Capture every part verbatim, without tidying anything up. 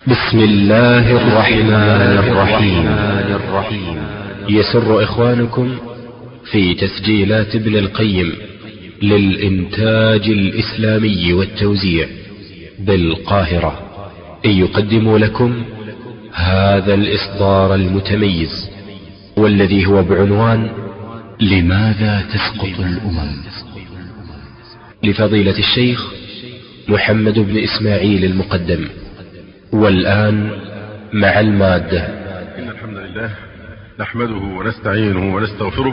بسم الله الرحمن الرحيم. يسر إخوانكم في تسجيلات ابن القيم للإنتاج الإسلامي والتوزيع بالقاهرة أن يقدموا لكم هذا الإصدار المتميز والذي هو بعنوان لماذا تسقط الأمم، لفضيلة الشيخ محمد بن إسماعيل المقدم. والآن مع المادة. إن الحمد لله نحمده ونستعينه ونستغفره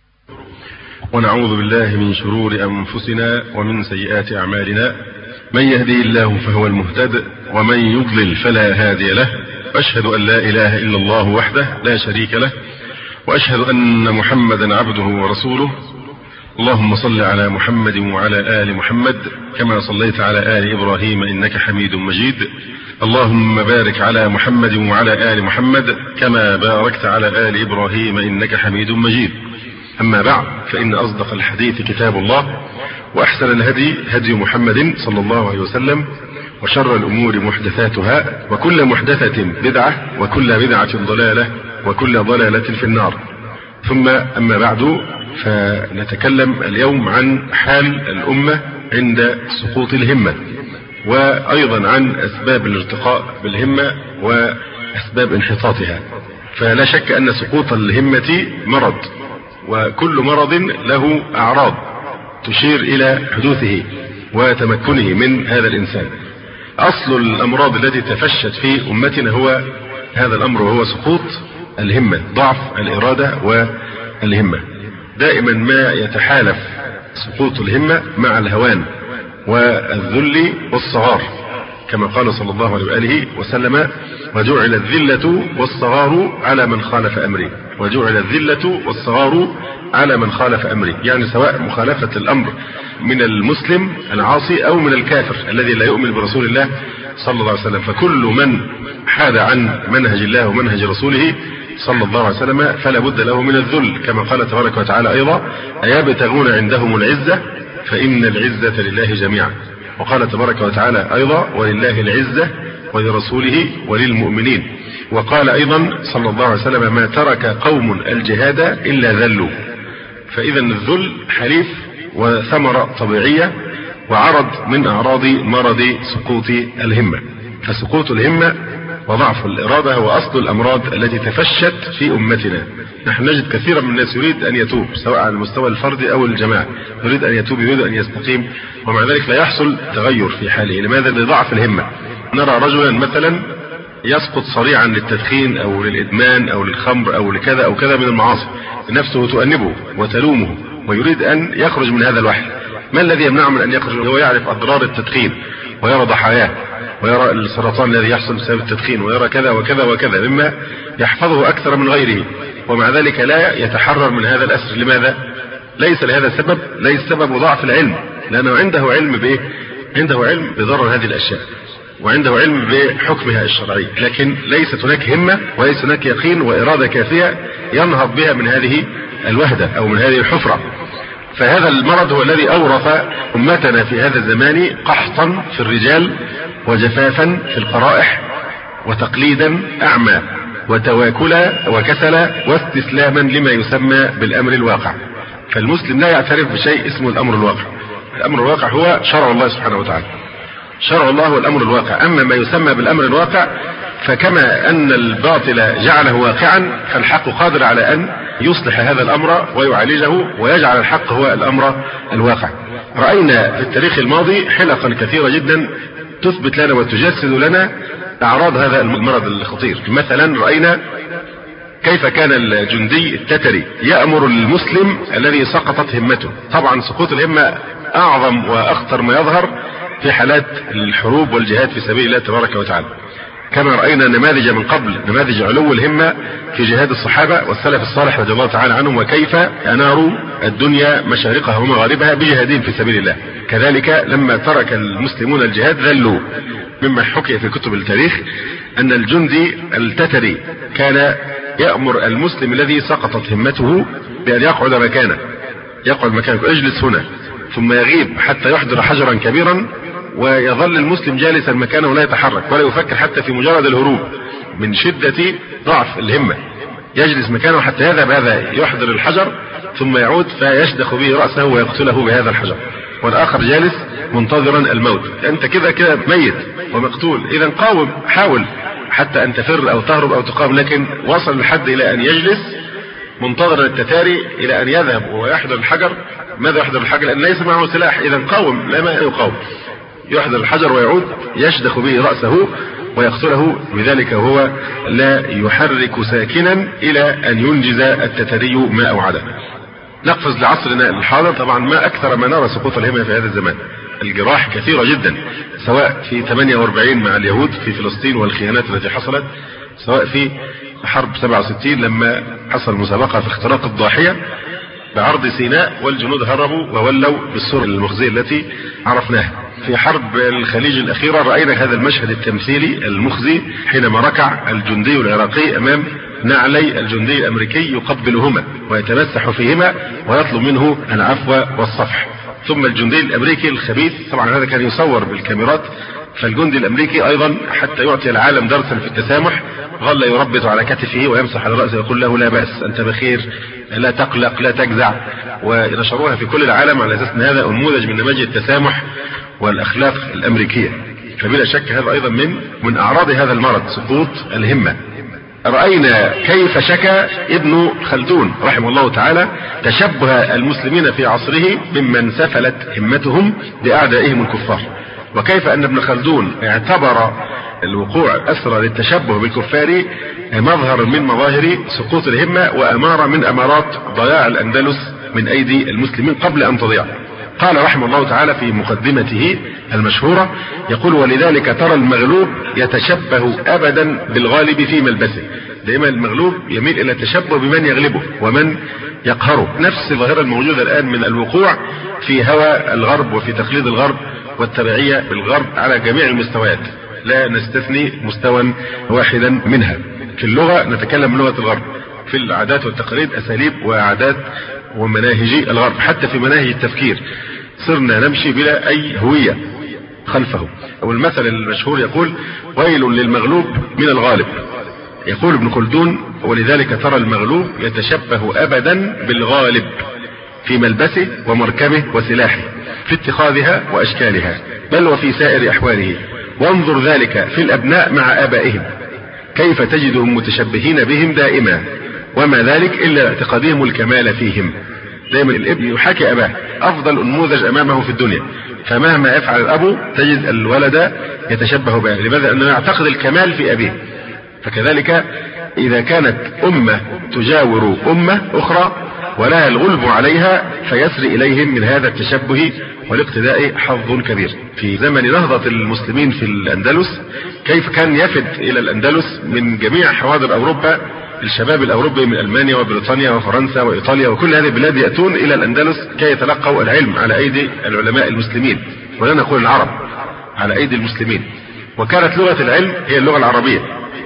ونعوذ بالله من شرور أنفسنا ومن سيئات أعمالنا. من يهدي الله فهو المهتد ومن يضلل فلا هادي له. أشهد أن لا إله إلا الله وحده لا شريك له، وأشهد أن محمدا عبده ورسوله. اللهم صل على محمد وعلى آل محمد كما صليت على آل إبراهيم إنك حميد مجيد. اللهم بارك على محمد وعلى آل محمد كما باركت على آل إبراهيم إنك حميد مجيد. أما بعد، فإن أصدق الحديث كتاب الله، وأحسن الهدي هدي محمد صلى الله عليه وسلم، وشر الأمور محدثاتها، وكل محدثة بدعة، وكل بدعة ضلالة، وكل ضلالة في النار. ثم أما بعد، فنتكلم اليوم عن حال الأمة عند سقوط الهمة، وأيضا عن أسباب الارتقاء بالهمة وأسباب انحطاطها. فلا شك أن سقوط الهمة مرض، وكل مرض له أعراض تشير إلى حدوثه وتمكنه من هذا الإنسان. أصل الأمراض التي تفشت في أمتنا هو هذا الأمر، وهو سقوط الهمة، ضعف الإرادة والهمة. دائما ما يتحالف سقوط الهمة مع الهوان والذل والصغار، كما قال صلى الله عليه وآله وسلم: وجعل الذلة والصغار على من خالف أمري. وجعل الذلة والصغار على من خالف أمري، يعني سواء مخالفة الأمر من المسلم العاصي أو من الكافر الذي لا يؤمن برسول الله صلى الله عليه وسلم. فكل من حاد عن منهج الله ومنهج رسوله صلى الله عليه وسلم فلا بد له من الذل، كما قال تبارك وتعالى أيضا: أيبتغون عندهم العزة فإن العزة لله جميعا. وقال تبارك وتعالى أيضا: ولله العزة ولرسوله وللمؤمنين. وقال أيضا صلى الله عليه وسلم: ما ترك قوم الجهاد إلا ذلوا. فإذا الذل حليف وثمرة طبيعية وعرض من أعراض مرض سقوط الهمة. فسقوط الهمة وضعف الإرادة هو أصل الأمراض التي تفشت في أمتنا. نحن نجد كثيرا من الناس يريد أن يتوب، سواء على المستوى الفردي أو الجماعة، يريد أن يتوب، يريد أن يستقيم، ومع ذلك لا يحصل تغير في حاله. لماذا؟ لضعف الهمة. نرى رجلا مثلا يسقط صريعا للتدخين أو للإدمان أو للخمر أو لكذا أو كذا من المعاصي، نفسه تؤنبه وتلومه ويريد أن يخرج من هذا الوحل. ما الذي يمنعه من أن يخرج؟ هو يعرف أضرار التدخين، ويرى ضحاياه، ويرى السرطان الذي يحصل بسبب التدخين، ويرى كذا وكذا وكذا مما يحفظه أكثر من غيره، ومع ذلك لا يتحرر من هذا الأسر. لماذا؟ ليس لهذا سبب، ليس سبب ضعف العلم، لأنه عنده علم بإيه؟ عنده علم بضرر هذه الأشياء، وعنده علم بحكمها الشرعي، لكن ليست هناك همة وليس هناك يقين وإرادة كافية ينهض بها من هذه الوهدة أو من هذه الحفرة. فهذا المرض هو الذي أورث أمتنا في هذا الزمان قحطا في الرجال، وجفافا في القرائح، وتقليدا أعمى، وتواكلا وكسلا، واستسلاما لما يسمى بالأمر الواقع. فالمسلم لا يعترف بشيء اسمه الأمر الواقع. الأمر الواقع هو شرع الله سبحانه وتعالى. شرع الله هو الأمر الواقع. أما ما يسمى بالأمر الواقع، فكما أن الباطل جعله واقعا، فالحق قادر على أن يصلح هذا الأمر ويعالجه ويجعل الحق هو الأمر الواقع. رأينا في التاريخ الماضي حلقا كثيرة جدا تثبت لنا وتجسد لنا أعراض هذا المرض الخطير. مثلا رأينا كيف كان الجندي التتري يأمر المسلم الذي سقطت همته. طبعا سقوط الهمة أعظم وأخطر ما يظهر في حالات الحروب والجهاد في سبيل الله تبارك وتعالى، كما رأينا نماذج من قبل، نماذج علو الهمة في جهاد الصحابة والسلف الصالح رضي الله تعالى عنهم، وكيف أناروا الدنيا مشارقها ومغاربها بجهادهم في سبيل الله. كذلك لما ترك المسلمون الجهاد ذلوا. مما حكي في كتب التاريخ أن الجندي التتري كان يأمر المسلم الذي سقطت همته بأن يقعد مكانه، يقعد مكانه، اجلس هنا، ثم يغيب حتى يحضر حجرا كبيرا ويظل المسلم جالسا مكانه ولا يتحرك ولا يفكر حتى في مجرد الهروب من شدة ضعف الهمة، يجلس مكانه حتى يذهب هذا يحضر الحجر ثم يعود فيشدخ به رأسه ويقتله بهذا الحجر، والآخر جالس منتظرا الموت. أنت كده كده ميت ومقتول، إذا قاوم، حاول حتى أن تفر أو تهرب أو تقاوم، لكن وصل الحد إلى أن يجلس منتظرا التتاري إلى أن يذهب ويحضر الحجر. ماذا يحضر الحجر؟ لأن ليس معه سلاح، إذا قاوم، لا ما يقاوم، يحضر الحجر ويعود يشدخ به رأسه ويقتله بذلك وهو لا يحرك ساكنا إلى أن ينجز التتاري ما أوعده. نقفز لعصرنا الحاضر، طبعا ما أكثر ما نرى سقوط الهمة في هذا الزمان. الجراح كثيرة جدا، سواء في ثمانية وأربعين مع اليهود في فلسطين والخيانات التي حصلت، سواء في حرب سبعة وستين لما حصل مسابقة في اختراق الضاحية بعرض سيناء والجنود هربوا وولوا بالصورة المخزية التي عرفناها. في حرب الخليج الأخيرة رأينا هذا المشهد التمثيلي المخزي حينما ركع الجندي العراقي أمام نعلي الجندي الأمريكي يقبلهما ويتمسح فيهما ويطلب منه العفو والصفح. ثم الجندي الأمريكي الخبيث، طبعا هذا كان يصور بالكاميرات، فالجندي الأمريكي أيضا حتى يعطي العالم درسا في التسامح ظل يربط على كتفه ويمسح على رأسه ويقول له لا بأس، أنت بخير، لا تقلق، لا تجزع، ونشروها في كل العالم على أساس أن هذا نموذج من نماذج التسامح والأخلاق الأمريكية. فبلا شك هذا أيضا من من أعراض هذا المرض، سقوط الهمة. رأينا كيف شكى ابن خلدون رحمه الله تعالى تشبه المسلمين في عصره ممن سفلت همتهم بأعدائهم الكفار، وكيف أن ابن خلدون اعتبر الوقوع أسرى للتشبه بالكفار مظهر من مظاهر سقوط الهمة وأمارة من أمارات ضياع الأندلس من أيدي المسلمين قبل أن تضيع. قال رحمه الله تعالى في مقدمته المشهورة، يقول: ولذلك ترى المغلوب يتشبه أبدا بالغالب في ملبسه. دائما المغلوب يميل إلى التشبه بمن يغلبه ومن يقهره. نفس الظاهرة الموجودة الآن من الوقوع في هوى الغرب وفي تقليد الغرب والتبعية بالغرب على جميع المستويات، لا نستثني مستوى واحدا منها. في اللغة نتكلم بلغة الغرب، في العادات والتقاليد أساليب وعادات ومناهج الغرب، حتى في مناهج التفكير صرنا نمشي بلا أي هوية خلفه. والمثل المشهور يقول: ويل للمغلوب من الغالب. يقول ابن خلدون: ولذلك ترى المغلوب يتشبه أبدا بالغالب في ملبسه ومركبه وسلاحه، في اتخاذها وأشكالها، بل وفي سائر أحواله. وانظر ذلك في الأبناء مع آبائهم، كيف تجدهم متشبهين بهم دائما، وما ذلك إلا اعتقادهم الكمال فيهم. دائما الابن يحاكي أباه، أفضل نموذج أمامه في الدنيا، فمهما يفعل الأب تجد الولد يتشبه به. لماذا؟ أنه يعتقد الكمال في أبيه. فكذلك إذا كانت أمة تجاور أمة أخرى ولها الغلب عليها فيسري إليهم من هذا التشبه والاقتداء حظ كبير. في زمن نهضة المسلمين في الأندلس كيف كان يفد إلى الأندلس من جميع حواضر أوروبا الشباب الأوروبي من ألمانيا وبريطانيا وفرنسا وإيطاليا وكل هذه البلاد يأتون إلى الأندلس كي يتلقوا العلم على أيدي العلماء المسلمين، ولا نقول العرب، على أيدي المسلمين. وكانت لغة العلم هي اللغة العربية،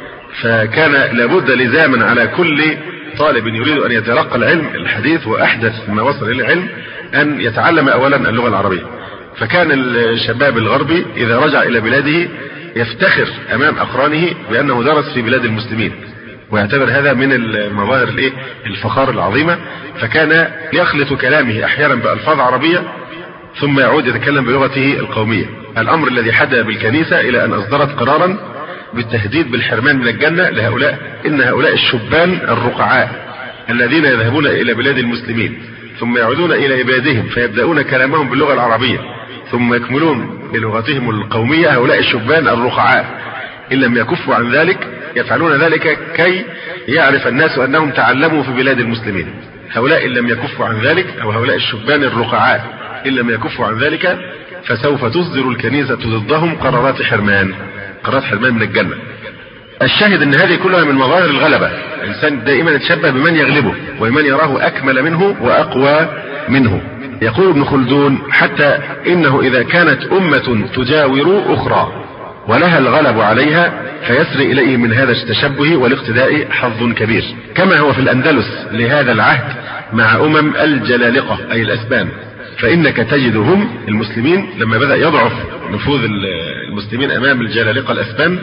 فكان لابد لزاما على كل طالب يريد أن يتلقى العلم الحديث وأحدث ما وصل إلى العلم أن يتعلم أولا اللغة العربية. فكان الشباب الغربي إذا رجع إلى بلاده يفتخر أمام أقرانه بأنه درس في بلاد المسلمين، ويعتبر هذا من المظاهر الايه الفخار العظيمة. فكان يخلط كلامه أحيانا بألفاظ عربية ثم يعود يتكلم بلغته القومية، الأمر الذي حدث بالكنيسة إلى أن أصدرت قرارا بالتهديد بالحرمان من الجنة لهؤلاء، إن هؤلاء الشبان الرقعاء الذين يذهبون إلى بلاد المسلمين ثم يعودون إلى بلادهم فيبدأون كلامهم باللغة العربية ثم يكملون بلغتهم القومية، هؤلاء الشبان الرقعاء إن لم يكفوا عن ذلك يفعلون ذلك كي يعرف الناس أنهم تعلموا في بلاد المسلمين. هؤلاء إن لم يكفوا عن ذلك، أو هؤلاء الشبان الرقعاء إن لم يكفوا عن ذلك، فسوف تصدر الكنيسة ضدهم قرارات حرمان، قرارات حرمان من الجنة. الشاهد أن هذه كلها من مظاهر الغلبة. الإنسان دائما يتشبه بمن يغلبه ومن يراه أكمل منه وأقوى منه. يقول ابن خلدون: حتى إنه إذا كانت أمة تجاور أخرى ولها الغلب عليها فيسري إليه من هذا التشبه والاقتداء حظ كبير، كما هو في الأندلس لهذا العهد مع أمم الجلالقة أي الأسبان. فإنك تجدهم المسلمين لما بدأ يضعف نفوذ المسلمين أمام الجلالقة الأسبان،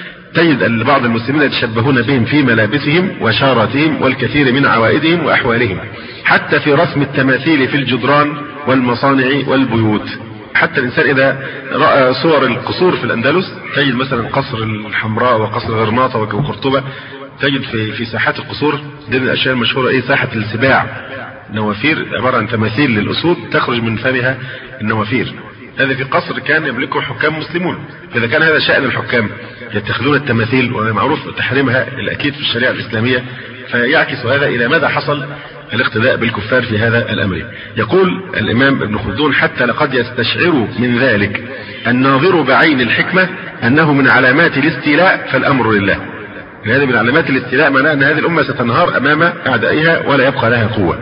تجد أن بعض المسلمين يتشبهون بهم في ملابسهم وشاراتهم والكثير من عوائدهم وأحوالهم، حتى في رسم التماثيل في الجدران والمصانع والبيوت. حتى الإنسان إذا رأى صور القصور في الأندلس، تجد مثلا قصر الحمراء وقصر غرناطة وقرطبة، تجد في في ساحات القصور دي من الأشياء المشهورة إيه ساحة السباع، نوافير عبارة عن تماثيل للأسود تخرج من فمها النوافير. هذا في قصر كان يملكه حكام مسلمون. إذا كان هذا شأن الحكام يتخذون التماثيل ومعروف تحريمها الأكيد في الشريعة الإسلامية، فيعكس هذا إلى ماذا حصل الاقتداء بالكفار في هذا الأمر. يقول الإمام ابن خلدون: حتى لقد يستشعر من ذلك الناظر بعين الحكمة أنه من علامات الاستيلاء فالأمر لله. هذه من علامات الاستيلاء، معناه أن هذه الأمة ستنهار أمام أعدائها ولا يبقى لها قوة.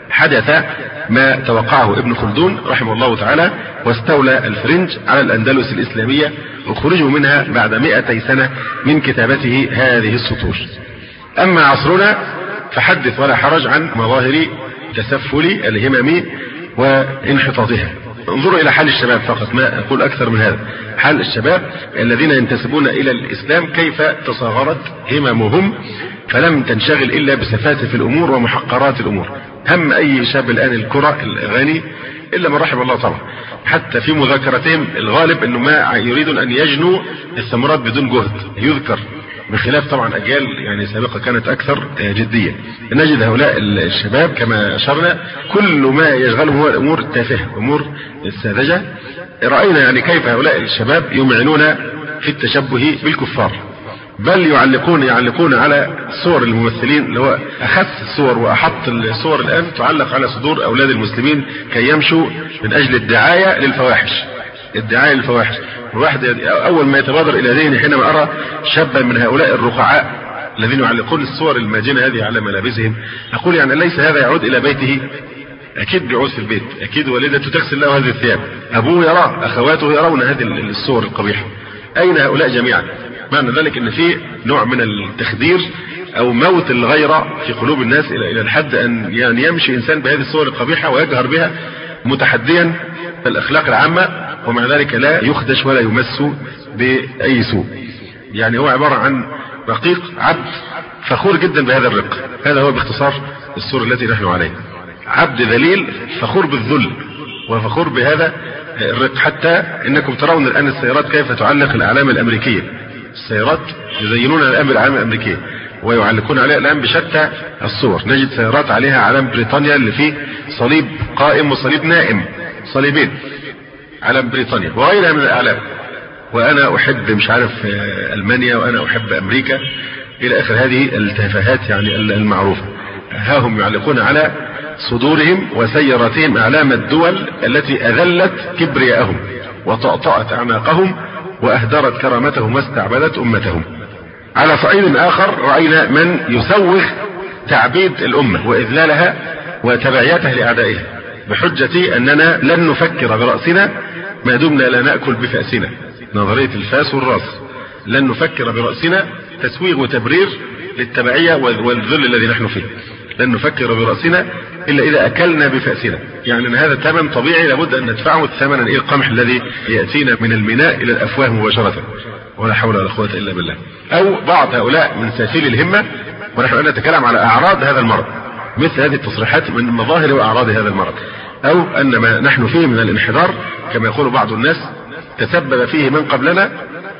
حدث ما توقعه ابن خلدون رحمه الله تعالى، واستولى الفرنج على الأندلس الإسلامية وخرجوا منها بعد مئتي سنة من كتابته هذه السطور. أما عصرنا فحدث ولا حرج عن مظاهر تسفل الهمم وانحطاطها. انظروا إلى حال الشباب فقط، ما أقول أكثر من هذا. حال الشباب الذين ينتسبون إلى الإسلام كيف تصاغرت هممهم، فلم تنشغل إلا بسفاسف الأمور ومحقرات الأمور. هم أي شاب الآن الكرة الأغاني إلا من رحم الله طبعا. حتى في مذاكرتهم الغالب أنه ما يريدون أن يجنوا الثمرات بدون جهد يذكر، بخلاف طبعا أجيال يعني سابقة كانت أكثر جدية. نجد هؤلاء الشباب كما أشرنا كل ما يشغلهم هو الأمور التافهة، أمور الساذجة. رأينا يعني كيف هؤلاء الشباب يمعنون في التشبه بالكفار، بل يعلقون يعلقون على صور الممثلين، اللي هو أخس الصور وأحط الصور الآن تعلق على صدور أولاد المسلمين كي يمشوا من أجل الدعاية للفواحش. الدعاية للفواحش، الواحد أول ما يتبادر إلى ذهني حينما أرى شابا من هؤلاء الرقعاء الذين يعلقون الصور الماجنة هذه على ملابسهم، أقول يعني ليس هذا يعود إلى بيته؟ أكيد بيعود في البيت، أكيد والدته تغسل له هذه الثياب، أبوه يراه، أخواته يرون هذه الصور القبيحة. أين هؤلاء جميعا؟ معنى ذلك أن في نوع من التخدير أو موت الغيرة في قلوب الناس إلى إلى الحد أن يعني يمشي إنسان بهذه الصور القبيحة ويجهر بها متحديا الأخلاق العامة، ومع ذلك لا يخدش ولا يمس بأي سوء. يعني هو عبارة عن رقيق عبد فخور جدا بهذا الرق. هذا هو باختصار الصورة التي نحن عليها، عبد ذليل فخور بالذل وفخور بهذا الرق. حتى إنكم ترون الآن السيارات كيف تعلق الأعلام الأمريكية، السيارات يزينون الآن بالأعلام الأمريكية ويعلقون عليها الآن بشتى الصور. نجد سيارات عليها علم بريطانيا اللي فيه صليب قائم وصليب نائم، صليبين، علم بريطانيا وغيرها من الأعلام. وأنا أحب مش عارف ألمانيا، وأنا أحب أمريكا، إلى آخر هذه التفاهات يعني المعروفة. ها هم يعلقون على صدورهم وسياراتهم أعلام الدول التي أذلت كبرياءهم وطأطأت أعناقهم وأهدرت كرامتهم واستعبدت أمتهم. على صعيد آخر رأينا من يسوغ تعبيد الأمة وإذلالها وتبعيتها لأعدائها بحجة أننا لن نفكر برأسنا ما دمنا لا نأكل بفأسنا، نظرية الفاس والراس. لن نفكر برأسنا تسويغ وتبرير للتبعية والذل الذي نحن فيه. لن نفكر برأسنا إلا إذا أكلنا بفأسنا، يعني أن هذا ثمن طبيعي لابد أن ندفعه، الثمن إيه؟ القمح الذي يأتينا من الميناء إلى الأفواه مباشرة، ولا حول ولا قوة إلا بالله. أو بعض هؤلاء من سافل الهمة، ونحن الآن نتكلم على أعراض هذا المرض، مثل هذه التصريحات من مظاهر وأعراض هذا المرض، أو أن ما نحن فيه من الانحدار كما يقول بعض الناس تسبب فيه من قبلنا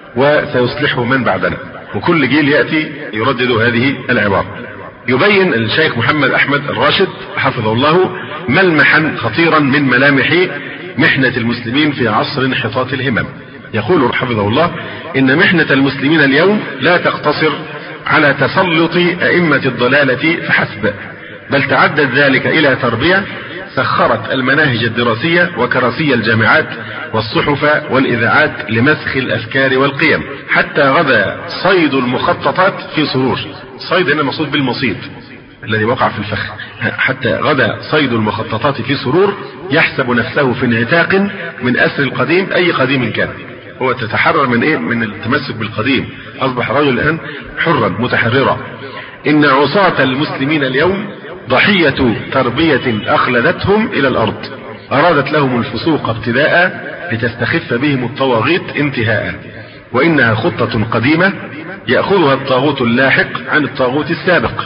وسيصلحه من بعدنا، وكل جيل يأتي يردد هذه العبارة. يبين الشيخ محمد أحمد الراشد حفظه الله ملمحا خطيرا من ملامح محنة المسلمين في عصر انحطاط الهمم. يقول حفظه الله إن محنة المسلمين اليوم لا تقتصر على تسلط أئمة الضلالة فحسب، بل تعدد ذلك إلى تربية سخرت المناهج الدراسية وكراسي الجامعات والصحف والإذاعات لمسخ الأفكار والقيم، حتى غدا صيد المخططات في سرور. صيد هنا مقصود بالمصيد الذي وقع في الفخ. حتى غدا صيد المخططات في سرور يحسب نفسه في انعتاق من أسر القديم، أي قديم كان. هو تتحرر من إيه؟ من التمسك بالقديم، أصبح رجل الآن حرا متحررا. إن عصاة المسلمين اليوم ضحية تربية أخلدتهم إلى الأرض، أرادت لهم الفسوق ابتداء لتستخف بهم الطواغيت انتهاء، وإنها خطة قديمة يأخذها الطاغوت اللاحق عن الطاغوت السابق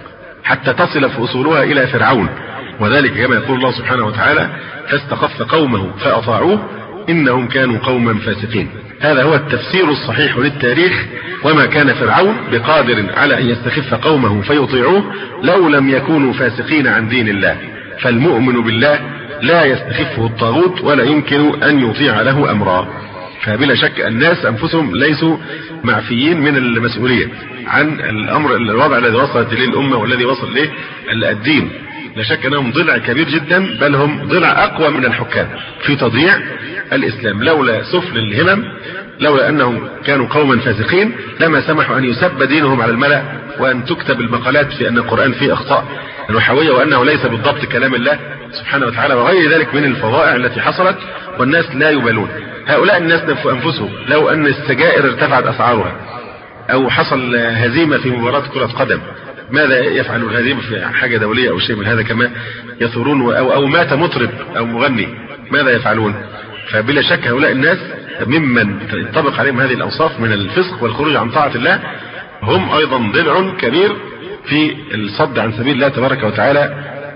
حتى تصل في أصولها إلى فرعون، وذلك كما يقول الله سبحانه وتعالى: فاستخف قومه فأطاعوه إنهم كانوا قوما فاسقين. هذا هو التفسير الصحيح للتاريخ، وما كان فرعون بقادر على أن يستخف قومه فيطيعوه لو لم يكونوا فاسقين عن دين الله، فالمؤمن بالله لا يستخفه الطاغوت ولا يمكن أن يطيع له أمرا. فبلا شك الناس أنفسهم ليسوا معفيين من المسؤولية عن الأمر الوضع الذي وصلت إليه الأمة والذي وصل إليه الدين. لا شك أنهم ضلع كبير جدا، بل هم ضلع أقوى من الحكام في تضييع الإسلام. لولا سفل الهمم، لولا أنهم كانوا قوما فاسقين، لما سمحوا أن يسب دينهم على الملأ وأن تكتب المقالات في أن القرآن فيه أخطاء نحوية وأنه ليس بالضبط كلام الله سبحانه وتعالى وغير ذلك من الفظائع التي حصلت، والناس لا يبالون. هؤلاء الناس نفوا أنفسهم لو أن السجائر ارتفعت أسعارها أو حصل هزيمة في مباراة كرة قدم، ماذا يفعل الهزيمة في حاجة دولية أو شيء من هذا؟ كما يثورون، أو, أو مات مطرب أو مغني، ماذا يفعلون؟ فبلا شك هؤلاء الناس ممن ينطبق عليهم هذه الأوصاف من الفسق والخروج عن طاعة الله، هم أيضا ضلع كبير في الصد عن سبيل الله تبارك وتعالى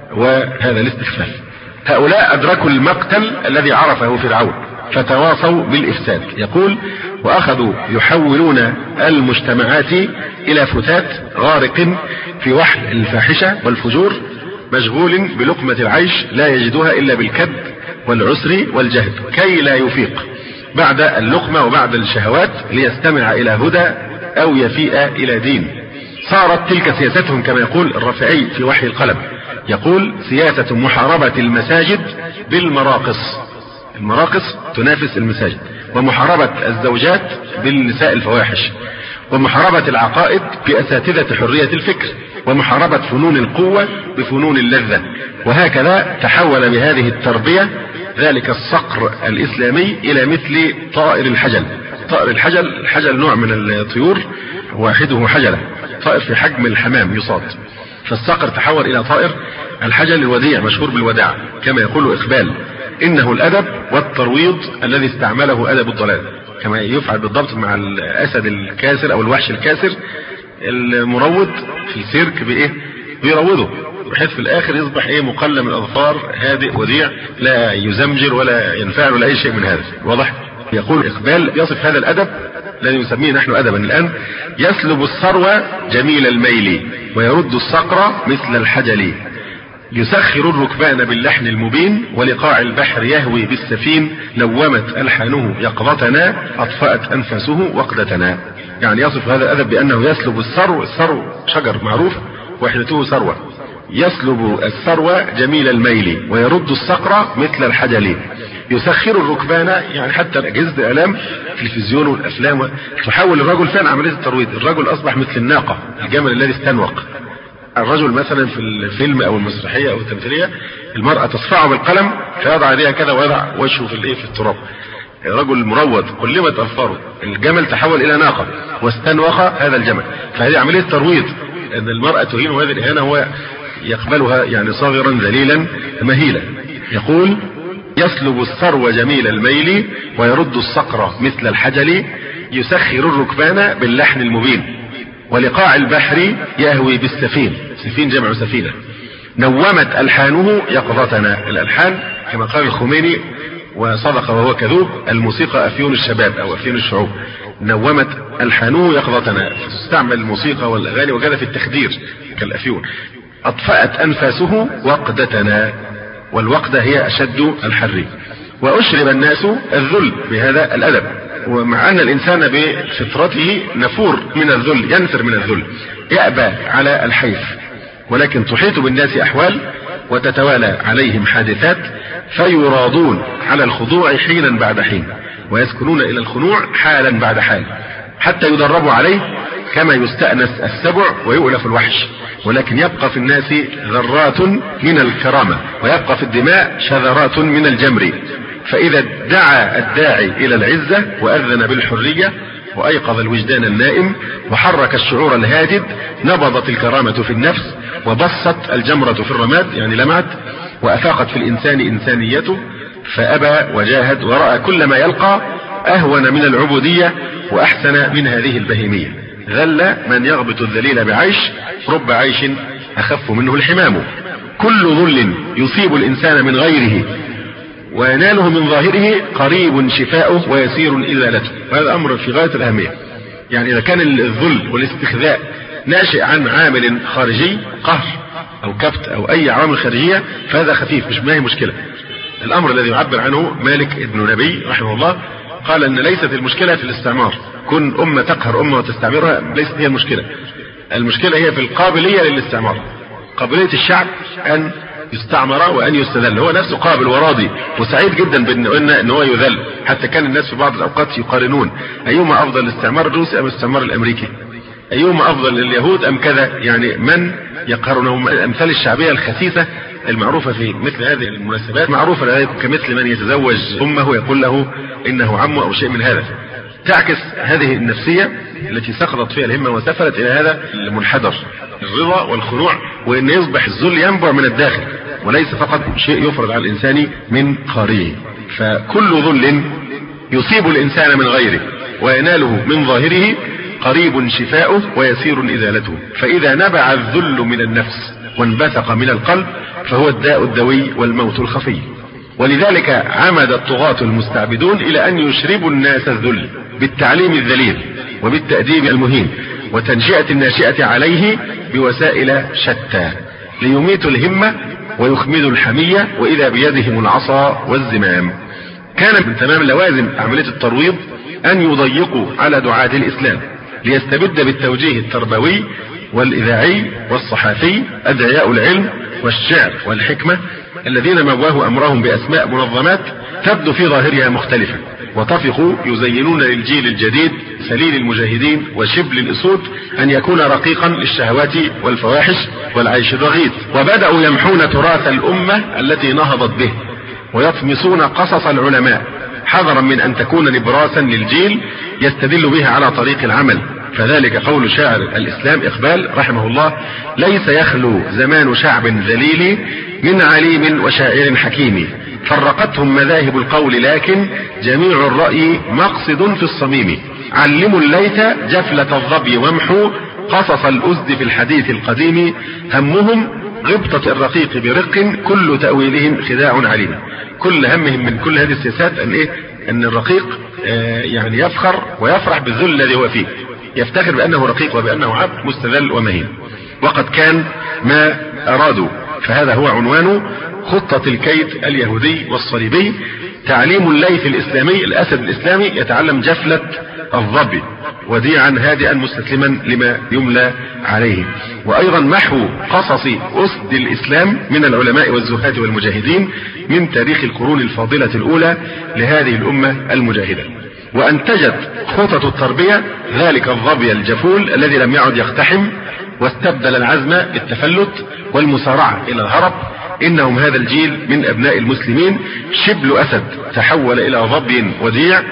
وهذا الاستخفاف. هؤلاء أدركوا المقتل الذي عرفه فرعون فتواصوا بالإفساد. يقول: وأخذوا يحولون المجتمعات إلى فتات غارق في وحل الفاحشة والفجور، مشغول بلقمة العيش لا يجدها إلا بالكد والعسر والجهد كي لا يفيق بعد اللقمة وبعد الشهوات ليستمع إلى هدى أو يفيء إلى دين. صارت تلك سياستهم كما يقول الرافعي في وحي القلم، يقول: سياسة محاربة المساجد بالمراقص، المراقص تنافس المساجد، ومحاربة الزوجات بالنساء الفواحش، ومحاربة العقائد بأساتذة حرية الفكر، ومحاربة فنون القوة بفنون اللذة. وهكذا تحول بهذه التربية ذلك الصقر الإسلامي إلى مثل طائر الحجل. طائر الحجل، الحجل نوع من الطيور واحده حجلة، طائر في حجم الحمام يصاد، فالصقر تحول إلى طائر الحجل الوديع مشهور بالوداع، كما يقول إقبال: إنه الأدب والترويض الذي استعمله أدب الضلال، كما يفعل بالضبط مع الأسد الكاسر أو الوحش الكاسر، المروض في سيرك بإيه؟ بيروضه بحيث في الآخر يصبح إيه؟ مقلم الأظفار، هادئ وديع، لا يزمجر ولا ينفعل ولا أي شيء من هذا. واضح؟ يقول إقبال يصف هذا الأدب الذي نسميه نحن أدبا الآن: يسلب الثروة جميل الميل ويرد الصقر مثل الحجل، يسخر الركبان باللحن المبين ولقاع البحر يهوي بالسفين، نومت ألحانه يقظتنا أطفأت أنفاسه وقدتنا. يعني يصف هذا الأدب بأنه يسلب الثرو، الثرو شجر معروف وحدته ثروة، يسلب الثروة جميل الميل ويرد الصقر مثل الحجل، يسخر الركبان، يعني حتى أجهزة الإعلام التلفزيون والأفلام تحول الرجل فعلا عملية الترويض. الرجل أصبح مثل الناقة، الجمل الذي استنوق. الرجل مثلا في الفيلم أو المسرحية أو التمثيلية المرأة تصفعه بالقلم فيضع يديها كذا ويضع وجهه في الايه في التراب. رجل مروض كلمت أظفاره، الجمل تحول إلى ناقة واستنوخ هذا الجمل. فهذه عملية ترويض، أن المرأة تهين وهذه الإهانة هو يقبلها يعني صاغرا ذليلا مهيلا. يقول: يسلب الثروة جميل الميل ويرد الصقر مثل الحجل، يسخر الركبان باللحن المبين ولقاع البحر يهوي بالسفين، سفين جمع سفينة، نومت ألحانه يقظتنا. الألحان كما قال الخميني وصدق وهو كذوب: الموسيقى أفيون الشباب أو أفيون الشعوب. نومت ألحانه يقظتنا، تستعمل الموسيقى والأغاني وكذا في التخدير كالأفيون. أطفأت أنفاسه وقدتنا، والوقدة هي أشد الحر. وأشرب الناس الذل بهذا الأدب، ومع أن الإنسان بفطرته نفور من الذل، ينفر من الذل، يأبى على الحيف، ولكن تحيط بالناس أحوال وتتوالى عليهم حادثات فيراضون على الخضوع حينا بعد حين، ويسكنون إلى الخنوع حالا بعد حال، حتى يدربوا عليه كما يستأنس السبع ويؤلف الوحش. ولكن يبقى في الناس ذرات من الكرامة، ويبقى في الدماء شذرات من الجمر. فإذا دعا الداعي إلى العزة وأذن بالحرية وأيقظ الوجدان النائم وحرك الشعور الهادد، نبضت الكرامة في النفس وبصت الجمرة في الرماد، يعني لمعت، وأفاقت في الإنسان إنسانيته فأبى وجاهد ورأى كل ما يلقى أهون من العبودية وأحسن من هذه البهيمية. ذل من يغبط الذليل بعيش، رب عيش أخف منه الحمام. كل ذل يصيب الإنسان من غيره ويناله من ظاهره قريب شفاؤه ويسير إزالته. وهذا أمر في غاية الأهمية. يعني إذا كان الذل والاستخذاء ناشئ عن عامل خارجي، قهر أو كبت أو أي عوامل خارجية، فهذا خفيف، مش ما هي مشكلة. الأمر الذي يعبر عنه مالك ابن نبي رحمه الله قال أن ليست المشكلة في الاستعمار، كن أمة تقهر أمة وتستعمرها ليست هي المشكلة. المشكلة هي في القابلية للاستعمار، قابلية الشعب أن يستعمر وأن يستذل. هو نفسه قابل وراضي وسعيد جدا بأن إن هو يذل. حتى كان الناس في بعض الأوقات يقارنون أيهما أفضل، الاستعمار الروسي أم الاستعمار الأمريكي، أيهما أفضل لليهود أم كذا. يعني من يقارنهم. الأمثال الشعبية الخسيسة المعروفة في مثل هذه المناسبات معروفة لديكم، كمثل من يتزوج أمه ويقول له إنه عمه أو شيء من هذا. تعكس هذه النفسية التي سقطت فيها الهمة وسفلت إلى هذا المنحدر، الرضا والخنوع، وإن يصبح الذل ينبع من الداخل وليس فقط شيء يفرض على الإنسان من خارجه. فكل ذل يصيب الإنسان من غيره ويناله من ظاهره قريب شفاؤه ويسير إزالته. فإذا نبع الذل من النفس وانبثق من القلب فهو الداء الدوي والموت الخفي. ولذلك عمد الطغاة المستعبدون إلى أن يشربوا الناس الذل بالتعليم الذليل وبالتأديب المهين وتنشئة الناشئة عليه بوسائل شتى ليميتوا الهمة ويخمدوا الحمية، وإذا بيدهم العصا والزمام. كان من تمام لوازم عملية الترويض أن يضيقوا على دعاة الإسلام ليستبد بالتوجيه التربوي والإذاعي والصحافي أدعياء العلم والشعر والحكمة الذين مواه أمرهم بأسماء منظمات تبدو في ظاهرها مختلفة، وطفقوا يزينون للجيل الجديد سليل المجاهدين وشبل الأسود أن يكون رقيقا للشهوات والفواحش والعيش الرغيد. وبدأوا يمحون تراث الأمة التي نهضت به ويطمسون قصص العلماء حذرا من أن تكون نبراسا للجيل يستدل بها على طريق العمل. فذلك قول شاعر الإسلام إقبال رحمه الله: ليس يخلو زمان شعب ذليل من عليم وشاعر حكيم، فرقتهم مذاهب القول لكن جميع الرأي مقصد في الصميم. علموا الليث جفلة الظبي وامحوا قصص الأسد في الحديث القديم، همهم غبطة الرقيق برق كل تأويلهم خداع عليم. كل همهم من كل هذه السياسات أن إيه؟ أن الرقيق آه يعني يفخر ويفرح بالذل الذي هو فيه، يفتخر بأنه رقيق وبأنه عبد مستذل ومهين. وقد كان ما أرادوا. فهذا هو عنوان خطة الكيد اليهودي والصليبي: تعليم الليث الإسلامي الأسد الإسلامي يتعلم جفلة الظبي وديعا هادئا مستسلما لما يملى عليه. وأيضا محو قصص أسد الإسلام من العلماء والزهاد والمجاهدين من تاريخ القرون الفاضلة الأولى لهذه الأمة المجاهدة. وأنتجت خطط التربية ذلك الظبي الجفول الذي لم يعد يقتحم واستبدل العزم بالتفلت والمسارعة إلى الهرب. إنهم هذا الجيل من أبناء المسلمين شبل أسد تحول إلى ظبي وديع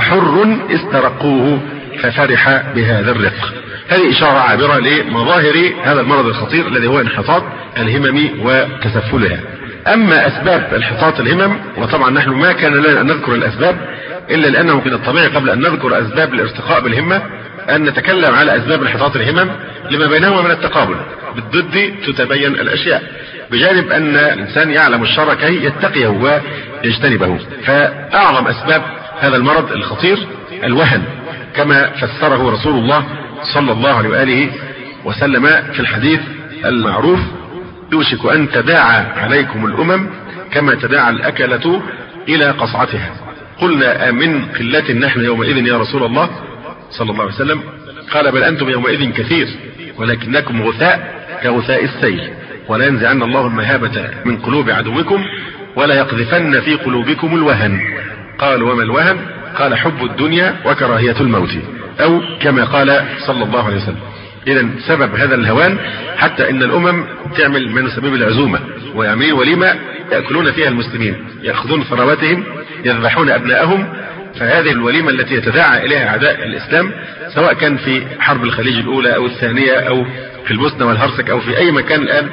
وحر استرقوه ففرح بهذا الرق. هذه إشارة عابرة لمظاهر هذا المرض الخطير الذي هو انحطاط الهمم وتسفلها. أما أسباب انحطاط الهمم، وطبعا نحن ما كان لنا أن نذكر الأسباب إلا لأنه من الطبيعي قبل أن نذكر أسباب الارتقاء بالهمة أن نتكلم على أسباب انحطاط الهمم لما بينهما من التقابل. بالضد تتبين الأشياء، بجانب أن الإنسان يعلم الشر كي يتقيه ويجتنبه. فأعظم أسباب هذا المرض الخطير الوهن، كما فسره رسول الله صلى الله عليه وآله وسلم في الحديث المعروف: يوشك أن تداعى عليكم الأمم كما تداعى الأكلة إلى قصعتها. قلنا: أمن قلة نحن يومئذ يا رسول الله صلى الله عليه وسلم؟ قال: بل أنتم يومئذ كثير ولكنكم غثاء كغثاء السيل، ولا ينزعن الله المهابة من قلوب عدوكم ولا يقذفن في قلوبكم الوهن. قال: وما الوهن؟ قال: حب الدنيا وكراهية الموت، أو كما قال صلى الله عليه وسلم. إذن سبب هذا الهوان حتى إن الأمم تعمل من سبب العزومة ويعملون وليمة يأكلون فيها المسلمين، يأخذون ثرواتهم، يذبحون أبنائهم. فهذه الوليمة التي يتداعى إليها أعداء الإسلام سواء كان في حرب الخليج الأولى أو الثانية أو في البوسنة والهرسك أو في أي مكان الآن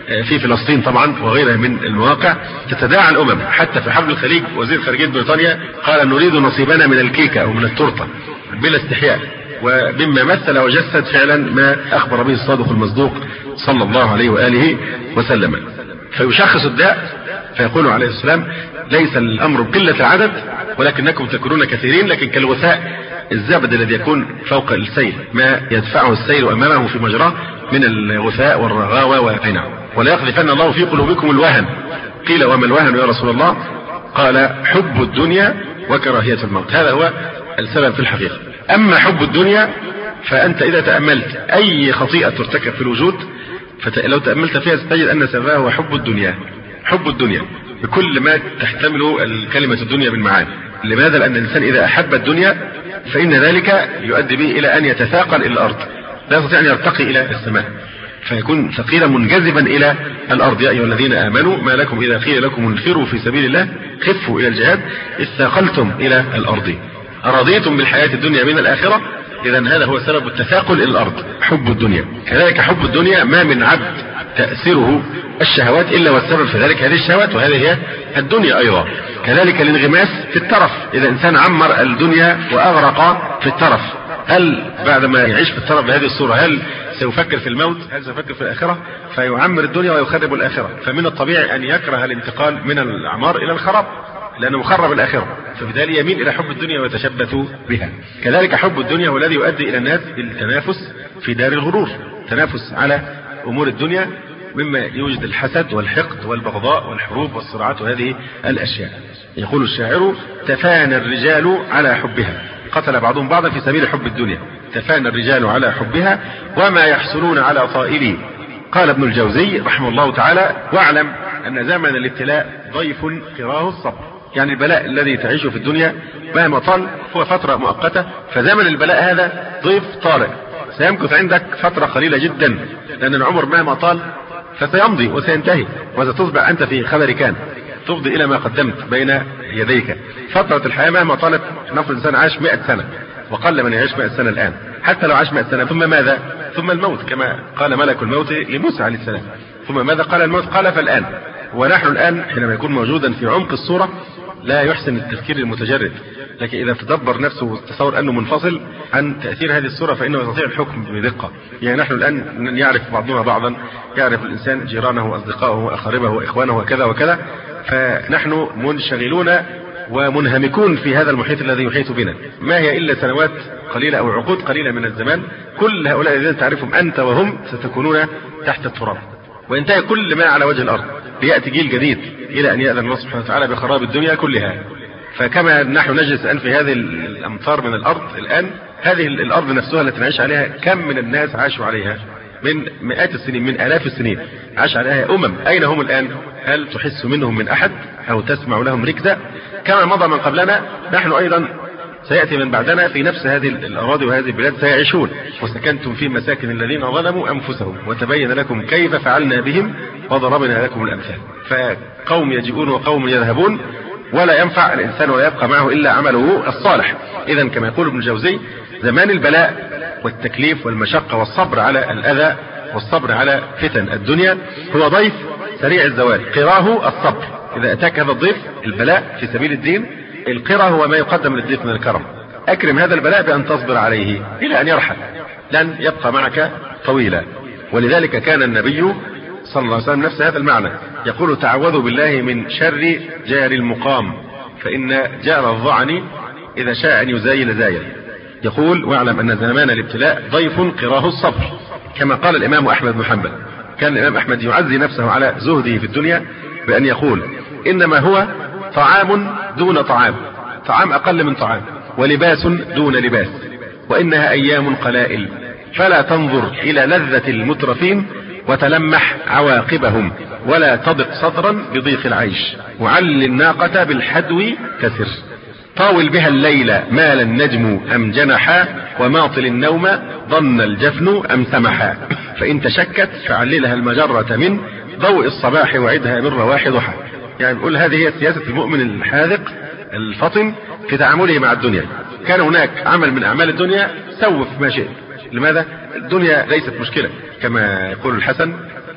في فلسطين طبعا وغيرها من المواقع تتداعى الأمم. حتى في حفل الخليج وزير خارجية بريطانيا قال نريد نصيبنا من الكيكة أو من التورتة بلا استحياء، ومما مثل وجسد فعلا ما أخبر به الصادق المصدوق صلى الله عليه وآله وسلم. فيشخص الداء فيقول عليه السلام ليس الأمر بقلة العدد ولكنكم تكونون كثيرين، لكن كالوثاء الزبد الذي يكون فوق السيل، ما يدفعه السيل أمامه في مجراه من الوثاء والرغاوة والعنع. ولا يقذفن الله في قلوبكم الوهن. قيل وما الوهن يا رسول الله؟ قال حب الدنيا وكراهية الموت. هذا هو السبب في الحقيقة. أما حب الدنيا فأنت إذا تأملت أي خطيئة ترتكب في الوجود فلو تأملت فيها ستجد أن سببها هو حب الدنيا. حب الدنيا بكل ما تحتمله كلمة الدنيا من معاني. لماذا؟ لأن الإنسان إذا أحب الدنيا فإن ذلك يؤدي به إلى أن يتثاقل إلى الأرض، لا يستطيع أن يرتقي إلى السماء، فيكون ثقيلا منجذبا إلى الأرض. يا أيها الذين آمنوا ما لكم إذا قيل لكم انفروا في سبيل الله خفوا إلى الجهاد إذ ثاقلتم إلى الأرض. أرضيتم بالحياة الدنيا من الآخرة؟ إذا هذا هو سبب التثاقل إلى الأرض، حب الدنيا. كذلك حب الدنيا ما من عبد تأثيره الشهوات إلا والسبب في ذلك هذه الشهوات، وهذه هي الدنيا أيضا. كذلك الانغماس في الترف، إذا إنسان عمر الدنيا وأغرق في الترف، هل بعدما يعيش في الترف بهذه الصورة هل سيفكر في الموت؟ هل سيفكر في الآخرة؟ فيعمر الدنيا ويخرب الآخرة. فمن الطبيعي أن يكره الانتقال من الأعمار إلى الخراب لأنه مخرب الآخرة، فبالتالي يميل إلى حب الدنيا ويتشبث بها. كذلك حب الدنيا هو الذي يؤدي إلى الناس التنافس في دار الغرور، تنافس على أمور الدنيا، مما يوجد الحسد والحقد والبغضاء والحروب والصراعات وهذه الأشياء. يقول الشاعر تفانى الرجال على حبها، قتل بعضهم بعضا في سبيل حب الدنيا. تفانى الرجال على حبها وما يحصلون على طائلي. قال ابن الجوزي رحمه الله تعالى واعلم أن زمن الابتلاء ضيف قراه الصبر. يعني البلاء الذي تعيشه في الدنيا مهما طال هو فترة مؤقتة، فزمن البلاء هذا ضيف طارئ سيمكث عندك فترة قليلة جدا، لأن العمر مهما طال فسيمضي وسينتهي، وستصبح أنت في خبر كان تفضي إلى ما قدمت بين يديك. فترة الحياة مهما طالت، نفرض الإنسان عاش مئة سنة وقل من يعيش مئة سنة الآن، حتى لو عاش مئة سنة ثم ماذا؟ ثم الموت، كما قال ملك الموت لموسى عليه السلام. ثم ماذا قال الموت؟ قال فالآن. ونحن الآن حينما يكون موجودا في عمق الصورة لا يحسن التفكير المتجرد، لكن إذا تدبر نفسه وتصور أنه منفصل عن تأثير هذه الصورة فإنه يستطيع الحكم بدقة. يعني نحن الآن يعرف بعضنا بعضا، يعرف الإنسان جيرانه وأصدقائه وأقاربه وإخوانه وكذا وكذا، فنحن منشغلون ومنهمكون في هذا المحيط الذي يحيط بنا، ما هي إلا سنوات قليلة أو عقود قليلة من الزمان. كل هؤلاء الذين تعرفهم أنت وهم ستكونون تحت التراب، وينتهي كل ما على وجه الأرض، ليأتي جيل جديد إلى أن يأذن الله سبحانه وتعالى بخراب الدنيا كلها. فكما نحن نجلس الآن في هذه الأمطار من الأرض الآن، هذه الأرض نفسها التي نعيش عليها كم من الناس عاشوا عليها من مئات السنين، من آلاف السنين عاش عليها أمم. أين هم الآن؟ هل تحس منهم من أحد أو تسمع لهم ركزة؟ كما مضى من قبلنا نحن أيضا سيأتي من بعدنا في نفس هذه الأراضي وهذه البلاد سيعيشون. وسكنتم في مساكن الذين ظلموا أنفسهم وتبين لكم كيف فعلنا بهم وضربنا لكم الأمثال. فقوم يجيئون وقوم يذهبون، ولا ينفع الإنسان ولا يبقى معه إلا عمله الصالح. إذن كما يقول ابن الجوزي زمان البلاء والتكليف والمشقة والصبر على الأذى والصبر على فتن الدنيا هو ضيف سريع الزوال، قراه الصبر. إذا أتاك هذا الضيف البلاء في سبيل الدين، القرى هو ما يقدم للضيف من الكرم. أكرم هذا البلاء بأن تصبر عليه إلى أن يرحل، لن يبقى معك طويلا. ولذلك كان النبي صلى الله عليه وسلم نفس هذا المعنى، يقول تعوذوا بالله من شر جار المقام، فإن جار الظعن إذا شاء أن يزايل زايل. يقول واعلم أن زمان الابتلاء ضيف قراه الصبر، كما قال الإمام أحمد بن حنبل. كان الإمام أحمد يعزي نفسه على زهده في الدنيا بأن يقول إنما هو طعام دون طعام، طعام أقل من طعام، ولباس دون لباس، وإنها أيام قلائل، فلا تنظر إلى لذة المترفين وتلمح عواقبهم، ولا تضق صدرا بضيق العيش، وعل الناقة بالحدو كسر، طاول بها الليل مال النجم أم جنحا، وماطل النوم ظن الجفن أم سمحا، فإن تشكت فعللها المجرة من ضوء الصباح وعدها من رواح ضحى. يعني بيقول هذه هي سياسة المؤمن الحاذق الفطن في تعامله مع الدنيا. كان هناك عمل من أعمال الدنيا سوف ما شئت. لماذا؟ الدنيا ليست مشكلة، كما يقول الحسن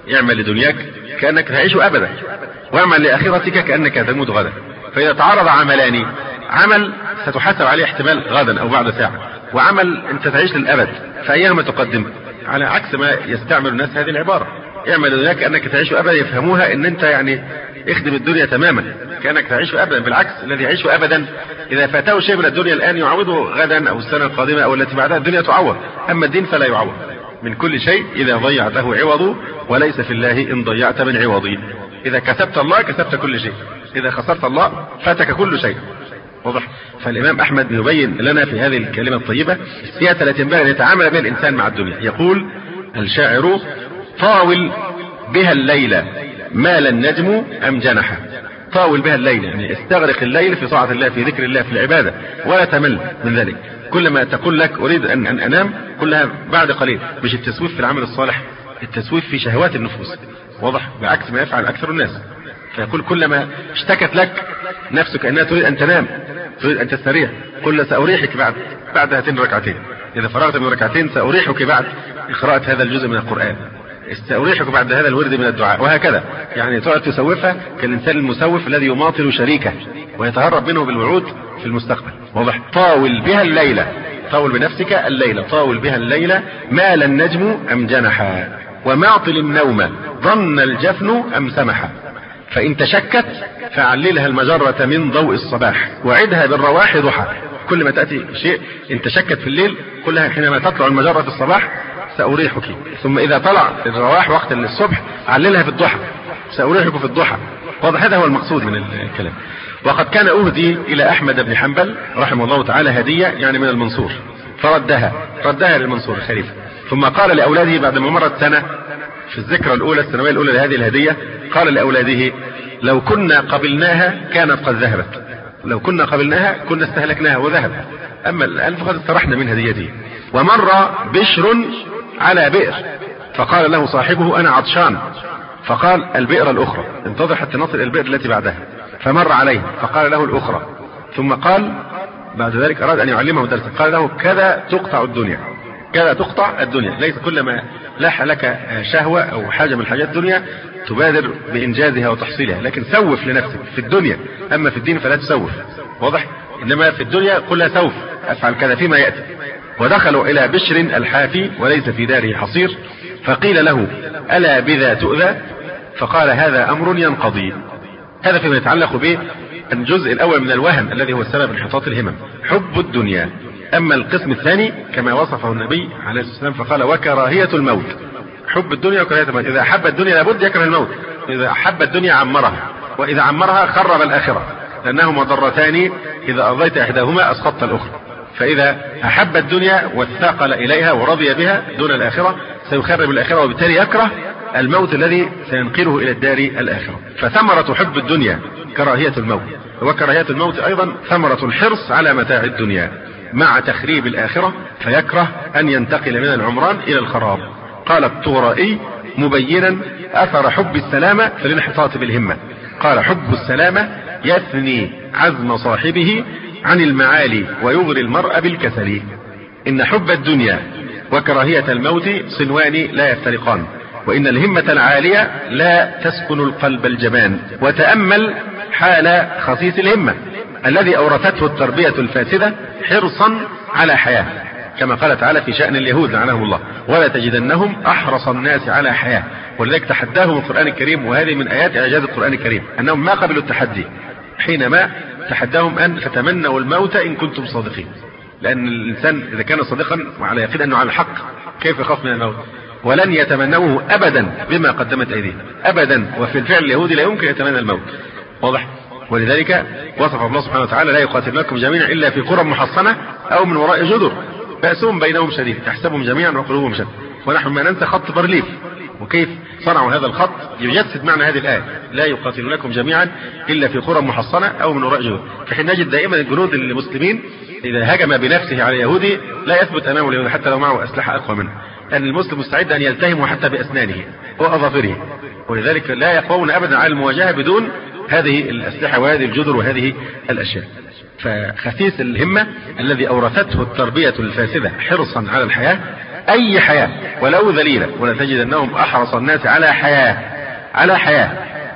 اعمل لدنياك كأنك تعيش أبدا، واعمل لآخرتك كأنك تموت غدا. فإذا تعارض عملان، عمل ستحاسب عليه احتمال غدا أو بعد ساعة، وعمل أنت تعيش للأبد، فأيهما تقدم؟ على عكس ما يستعمل الناس هذه العبارة، اعمل لدنياك كأنك تعيش أبدا، يفهموها أن أنت يعني اخدم الدنيا تماما كأنك تعيش أبدا. بالعكس، الذي يعيش أبدا إذا فاته شيء من الدنيا الآن يعوضه غدا أو السنة القادمة أو التي بعدها، الدنيا تعوض، أما الدين فلا يعوض. من كل شيء إذا ضيعته عوضه، وليس في الله إن ضيعت من عوضه. إذا كسبت الله كسبت كل شيء، إذا خسرت الله فاتك كل شيء. واضح؟ فالإمام أحمد يبين لنا في هذه الكلمة الطيبة السياسة التي ينبغي أن يتعامل بها الإنسان مع الدنيا. يقول الشاعر: طاول بها الليل مال النجم أم جنحا. طاول بها الليل يعني استغرق الليل في طاعة الله، في ذكر الله، في العبادة، ولا تمل من ذلك. كلما تقول لك أريد أن, أن أنام كلها بعد قليل. مش التسويف في العمل الصالح، التسويف في شهوات النفوس. واضح؟ بعكس ما يفعل أكثر الناس. فيقول كلما اشتكت لك نفسك أنها تريد أن تنام، تريد أن تستريح، قل سأريحك بعد بعد هاتين ركعتين. إذا فرغت من ركعتين سأريحك بعد قراءة هذا الجزء من القرآن، سأريحك بعد هذا الورد من الدعاء، وهكذا. يعني تقعد تسوفها كالإنسان المسوف الذي يماطل شريكه ويتهرب منه بالوعود في المستقبل. واضح؟ طاول بها الليلة، طاول بنفسك الليلة، طاول بها الليلة مال النجم أم جنحا، ومعطل النوم ظن الجفن أم سمحا. فإن تشكت فعللها المجرة من ضوء الصباح، وعدها بالرواح ضحى. كل ما تأتي شيء إن تشكت في الليل كلها حينما تطلع المجرة في الصباح سأريحك، ثم إذا طلع الرواح وقت الصبح عللها في الضحى، سأريحك في الضحى. واضح؟ هذا هو المقصود من الكلام. وقد كان أهدي إلى أحمد بن حنبل رحمه الله تعالى هدية، يعني من المنصور، فردها ردها للمنصور الخليفة. ثم قال لأولاده بعد ما مرت سنة في الذكرى الأولى السنوية الأولى لهذه الهدية، قال لأولاده: لو كنا قبلناها كانت قد ذهبت، لو كنا قبلناها كنا استهلكناها وذهب، أما الآن فقد استرحنا من هديته. ومر بشر على بئر فقال له صاحبه: أنا عطشان، فقال: البئر الأخرى، انتظر حتى نصل البئر التي بعدها. فمر عليه فقال له: الأخرى. ثم قال بعد ذلك أراد أن يعلمه درسا، قال له: كذا تقطع الدنيا، كذا تقطع الدنيا. ليس كلما لاح لك شهوة أو حاجة من حاجات الدنيا تبادر بإنجازها وتحصيلها، لكن سوف لنفسك في الدنيا، أما في الدين فلا تسوف. واضح؟ إنما في الدنيا قل سوف أفعل كذا فيما يأتي. ودخلوا إلى بشر الحافي وليس في داره حصير، فقيل له: ألا بذا تؤذى؟ فقال: هذا أمر ينقضي. هذا فيما يتعلق به الجزء الأول من الوهم الذي هو السبب انحطاط الهمم، حب الدنيا. أما القسم الثاني كما وصفه النبي عليه الصلاة والسلام فقال: وكراهية الموت. حب الدنيا وكراهية الموت. إذا أحب الدنيا لابد يكره الموت، إذا أحب الدنيا عمرها، وإذا عمرها خرب الآخرة، لأنهما ضرتان إذا أرضيت إحداهما أسقطت الأخرى. فإذا أحب الدنيا واستثقل إليها ورضي بها دون الآخرة سيخرب الآخرة، وبالتالي يكره الموت الذي سينقله إلى الدار الآخرة. فثمرة حب الدنيا كراهية الموت، وكراهية الموت أيضا ثمرة الحرص على متاع الدنيا مع تخريب الآخرة، فيكره أن ينتقل من العمران إلى الخراب. قال الطغرائي مبينا أثر حب السلامة في الانحطاط بالهمة، قال: حب السلامة يثني عزم صاحبه عن المعالي ويغري المرء بالكسل. إن حب الدنيا وكراهية الموت صنوان لا يفترقان، وإن الهمة العالية لا تسكن القلب الجبان. وتأمل حال خصيص الهمة الذي أورثته التربية الفاسدة حرصا على حياة، كما قال تعالى في شأن اليهود لعنهم الله: ولا تجدنهم أحرص الناس على حياة. ولذلك تحداهم القرآن الكريم، وهذه من آيات إعجاز القرآن الكريم أنهم ما قبلوا التحدي، حينما تحداهم أن فتمنوا الموت إن كنتم صادقين. لأن الإنسان إذا كان صادقا وعلى يقين أنه على الحق كيف يخاف من الموت؟ ولن يتمنوه أبدا بما قدمت أيديهم أبدا. وفي الفعل اليهودي لا يمكن يتمنى الموت. واضح؟ ولذلك وصف الله سبحانه وتعالى: لا يقاتلنكم جميعا إلا في قرى محصنة أو من وراء جدر بأسهم بينهم شديد تحسبهم جميعا وقلوبهم شتى. ونحن ما ننسى خط برليف، وكيف صنعوا هذا الخط يجسد معنى هذه الآية: لا يقاتلونكم جميعا إلا في قرى محصنة أو من وراء جدر. فحين نجد دائما الجنود المسلمين إذا هجم بنفسه على يهودي لا يثبت أمامه اليهودي حتى لو معه أسلحة أقوى منه، لأن المسلم مستعد أن يلتهمه حتى بأسنانه وأظافره، ولذلك لا يقوون أبدا على المواجهة بدون هذه الأسلحة وهذه الجدر وهذه الأشياء. فخسيس الهمة الذي أورثته التربية الفاسدة حرصا على الحياة، أي حياة ولو ذليلا ولتجدنهم أحرص الناس على حياة على حياة.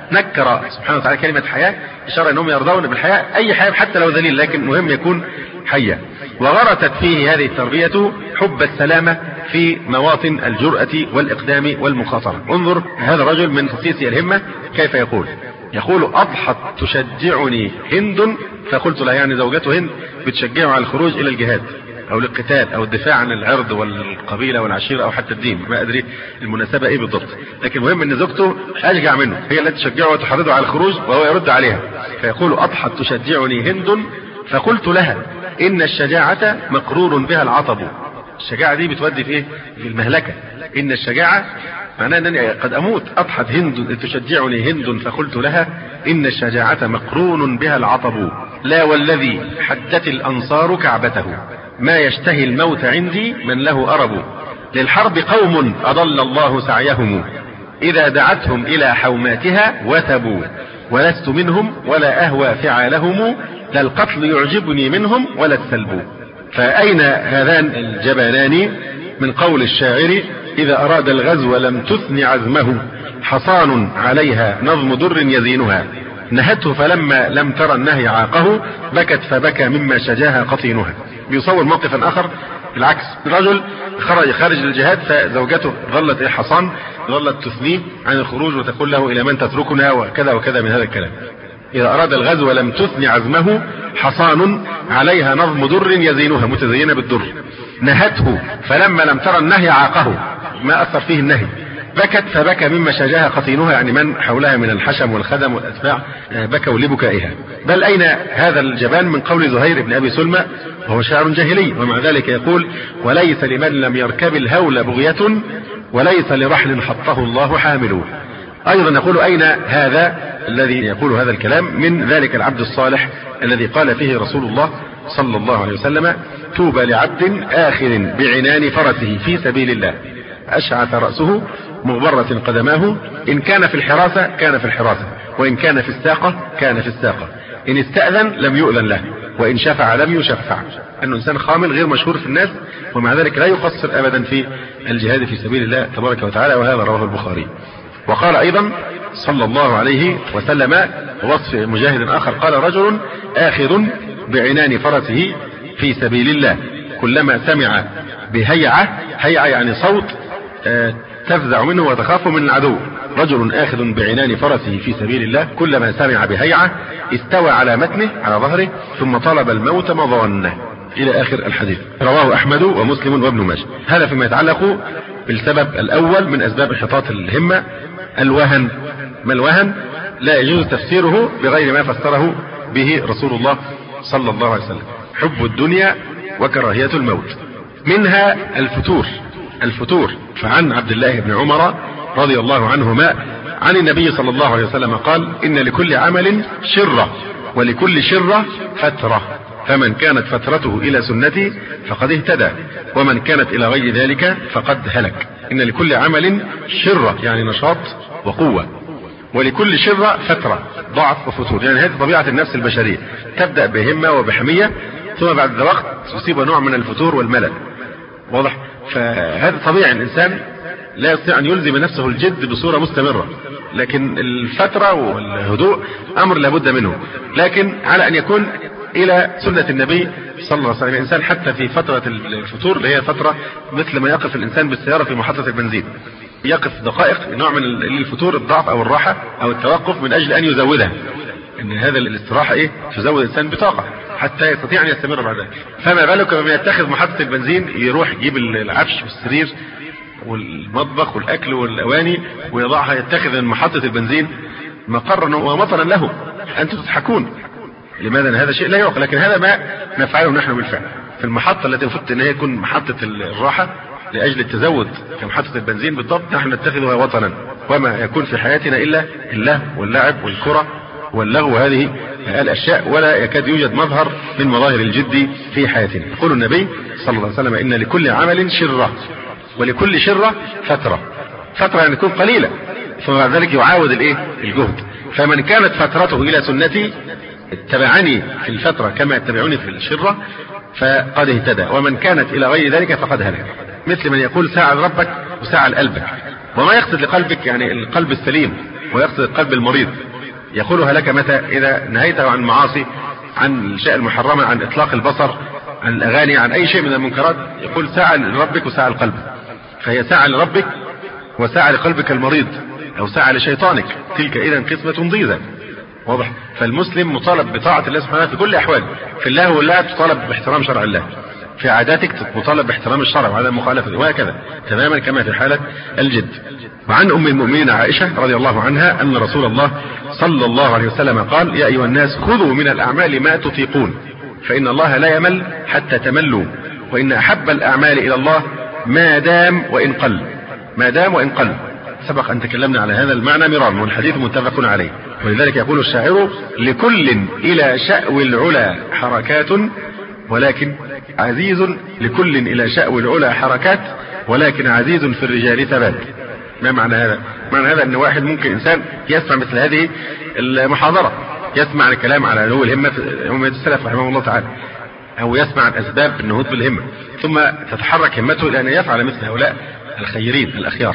نكر سبحانه وتعالى كلمة حياة إشارة أنهم يرضون بالحياة أي حياة حتى لو ذليل، لكن مهم يكون حية. وغرست فيه هذه التربية حب السلامة في مواطن الجرأة والإقدام والمخاطرة. انظر هذا الرجل من خصيص الهمة كيف يقول يقول أضحت تشجعني هند، فقلت لها يعني زوجته هند بتشجعه على الخروج إلى الجهاد أو القتال أو الدفاع عن العرض والقبيلة والعشيرة أو حتى الدين، ما أدري المناسبة إيه بالضبط، لكن المهم أن زوجته أشجع منه، هي التي تشجعه وتحرضه على الخروج وهو يرد عليها. فيقول أضحت تشجعني هند فقلت لها إن الشجاعة مقرور بها العطب. الشجاعة دي بتودي في إيه؟ في المهلكة. إن الشجاعة معناه أنني قد أموت. أضحت هند تشجعني هند فقلت لها إن الشجاعة مقرون بها العطب، لا والذي حدت الأنصار كعبته ما يشتهي الموت عندي من له أرب. للحرب قوم أضل الله سعيهم إذا دعتهم إلى حوماتها وثبوا، ولست منهم ولا أهوى فعالهم، لا القتل يعجبني منهم ولا السلب. فأين هذان الجبانان من قول الشاعر إذا أراد الغزو لم تثن عزمه، حصان عليها نظم در يزينها، نهته فلما لم ترى النهي عاقه، بكت فبكى مما شجاها قطينها. بيصور موقفا آخر بالعكس، رجل خرج خارج الجهاد فزوجته ظلت حصان ظلت تثنيه عن الخروج وتقول له إلى من تتركنا وكذا وكذا من هذا الكلام. إذا أراد الغزو لم تثن عزمه، حصان عليها نظم در يزينها، متزينة بالدر، نهته فلما لم ترى النهي عاقه، ما أثر فيه النهي، بكت فبكى مما شجاها قطينها، يعني من حولها من الحشم والخدم والأتباع بكوا لبكائها. بل أين هذا الجبان من قول زهير بن أبي سلمى وهو شاعر جاهلي ومع ذلك يقول وليس لمن لم يركب الهول بغية، وليس لرحل حطه الله حامله. أيضا نقول أين هذا الذي يقول هذا الكلام من ذلك العبد الصالح الذي قال فيه رسول الله صلى الله عليه وسلم توبى لعبد آخر بعنان فرسه في سبيل الله، أشعث رأسه مغبرة قدماه، إن كان في الحراسة كان في الحراسة، وإن كان في الساقة كان في الساقة، إن استأذن لم يؤذن له، وإن شفع لم يشفع. أنه إنسان خامل غير مشهور في الناس ومع ذلك لا يقصر أبدا في الجهاد في سبيل الله تبارك وتعالى، وهذا رواه البخاري. وقال أيضا صلى الله عليه وسلم وصف مجاهد آخر قال رجل آخذ بعنان فرسه في سبيل الله كلما سمع بهيعة، هيعة يعني صوت تفزع منه وتخاف من العدو، رجل آخذ بعنان فرسه في سبيل الله كلما سمع بهيعة استوى على متنه على ظهره ثم طلب الموت مظانه، إلى آخر الحديث. رواه أحمد ومسلم وابن ماجه. هذا فيما يتعلق بالسبب الأول من أسباب انحطاط الهمة، الوهن. ما الوهن؟ لا يجوز تفسيره بغير ما فسره به رسول الله صلى الله عليه وسلم، حب الدنيا وكراهية الموت. منها الفتور الفتور فعن عبد الله بن عمر رضي الله عنهما عن النبي صلى الله عليه وسلم قال إن لكل عمل شرة ولكل شرة فترة، فمن كانت فترته إلى سنتي فقد اهتدى، ومن كانت إلى غير ذلك فقد هلك. إن لكل عمل شرة يعني نشاط وقوة، ولكل شرة فترة ضعف وفتور، يعني هذه طبيعة النفس البشرية، تبدأ بهمة وبحمية ثم بعد ذلك تصيب نوع من الفتور والملل، واضح؟ فهذا طبيعي، الإنسان لا يستطيع أن يلزم نفسه الجد بصورة مستمرة، لكن الفترة والهدوء أمر لابد منه، لكن على أن يكون إلى سنة النبي صلى الله عليه وسلم. الإنسان حتى في فترة الفتور اللي هي فترة مثل ما يقف الإنسان بالسيارة في محطة البنزين، يقف دقائق نوع من الفتور، الضعف أو الراحة أو التوقف من أجل أن يزودها، إن هذا الاستراحة إيه تزود الإنسان بطاقة حتى يستطيع أن يستمر بعد ذلك. فما بالك بما يتخذ محطة البنزين يروح يجيب العفش والسرير والمطبخ والأكل والأواني ويضعها، يتخذ من محطة البنزين مقرا ومطرا له. أنتم تضحكون، لماذا؟ هذا شيء لا يعقل، لكن هذا ما نفعله نحن بالفعل في المحطة التي المفروض أن هي تكون محطة الراحة لأجل التزود كمحطة البنزين بالضبط، نحن نتخذها وطنا، وما يكون في حياتنا إلا اللهو واللعب والكرة واللغو، هذه الأشياء، ولا يكاد يوجد مظهر من مظاهر الجد في حياتنا. يقول النبي صلى الله عليه وسلم إن لكل عمل شرة ولكل شرة فترة، فترة يعني تكون قليلة ثم بعد ذلك يعاود الايه الجهد. فمن كانت فترته إلى سنتي اتبعني في الفترة كما يتبعوني في الشرة فقد اهتدى، ومن كانت إلى غير ذلك فقد هلك. مثل من يقول ساعد ربك وساعة لقلبك. وما يقصد لقلبك يعني القلب السليم، ويقصد القلب المريض. يقولها لك متى؟ إذا نهيته عن المعاصي، عن الأشياء المحرمة، عن إطلاق البصر، عن الأغاني، عن أي شيء من المنكرات. يقول ساعة لربك وساعة لقلبك. فهي ساعة لربك وساعة لقلبك المريض، أو ساعة لشيطانك. تلك إذا قسمة ضيزى. واضح؟ فالمسلم مطالب بطاعة الله سبحانه في كل أحواله. في الله والله تطالب باحترام شرع الله، في عاداتك مطالب باحترام الشرع وعدم مخالفته، وهكذا تماما كما في حالة الجد. وعن أم المؤمنين عائشة رضي الله عنها أن رسول الله صلى الله عليه وسلم قال: يا أيها الناس خذوا من الأعمال ما تطيقون، فإن الله لا يمل حتى تملوا، وإن أحب الأعمال إلى الله ما دام وإن قل. ما دام وإن قل. سبق أن تكلمنا على هذا المعنى مرارا، والحديث متفق عليه. ولذلك يقول الشاعر: لكل إلى شأو العلا حركات، ولكن عزيز لكل إلى شأو العلا حركات، ولكن عزيز في الرجال ثبات. ما معنى هذا؟ معنى هذا أن واحد ممكن إنسان يسمع مثل هذه المحاضرة، يسمع الكلام على علو الهمة همة السلف رحمه الله تعالى، أو يسمع الأسباب النهوض بالهمة، ثم تتحرك همته إلى أن يفعل مثل هؤلاء الخيرين الأخيار.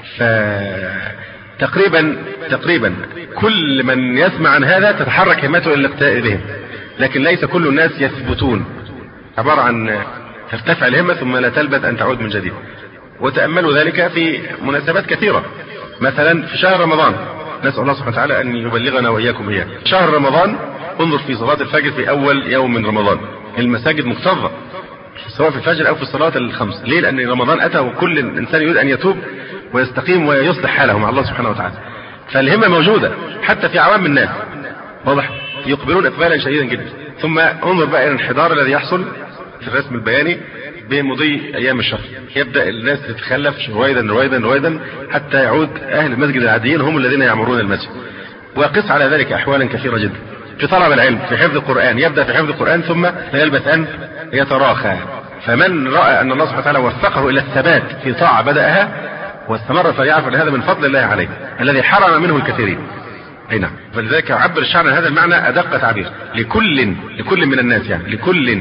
فتقريبا تقريبا كل من يسمع عن هذا تتحرك همته إلى الاقتداء بهم، لكن ليس كل الناس يثبتون. عبارة عن ترتفع الهمة ثم لا تلبث أن تعود من جديد. وتأملوا ذلك في مناسبات كثيرة، مثلا في شهر رمضان، نسأل الله سبحانه وتعالى أن يبلغنا وإياكم إياه. شهر رمضان انظر في صلاة الفجر في أول يوم من رمضان، المساجد مكتظة سواء في الفجر أو في الصلاة الخمس. ليه؟ لأن رمضان أتى وكل إنسان يريد أن يتوب ويستقيم ويصلح حاله مع الله سبحانه وتعالى. فالهمة موجودة حتى في عوام الناس، واضح؟ يقبلون إقبالا شديدا جدا. ثم انظر بقى إلى الانحدار الذي يحصل في الرسم البياني بمضي أيام الشهر. يبدأ الناس تتخلف رويدا رويدا رويدا حتى يعود أهل المسجد العاديين هم الذين يعمرون المسجد. وقس على ذلك أحوالا كثيرة جدا. في طلب العلم، في حفظ القرآن، يبدأ في حفظ القرآن ثم لا يلبث أن يتراخى. فمن رأى أن الله سبحانه وتعالى وفقه إلى الثبات في طاعة بدأها واستمر، فليعرف أن هذا من فضل الله عليه الذي حرم منه الكثيرين. أي نعم. فلذلك عبر الشعر هذا المعنى أدق تعبير: لكل لكل من الناس، يعني لكل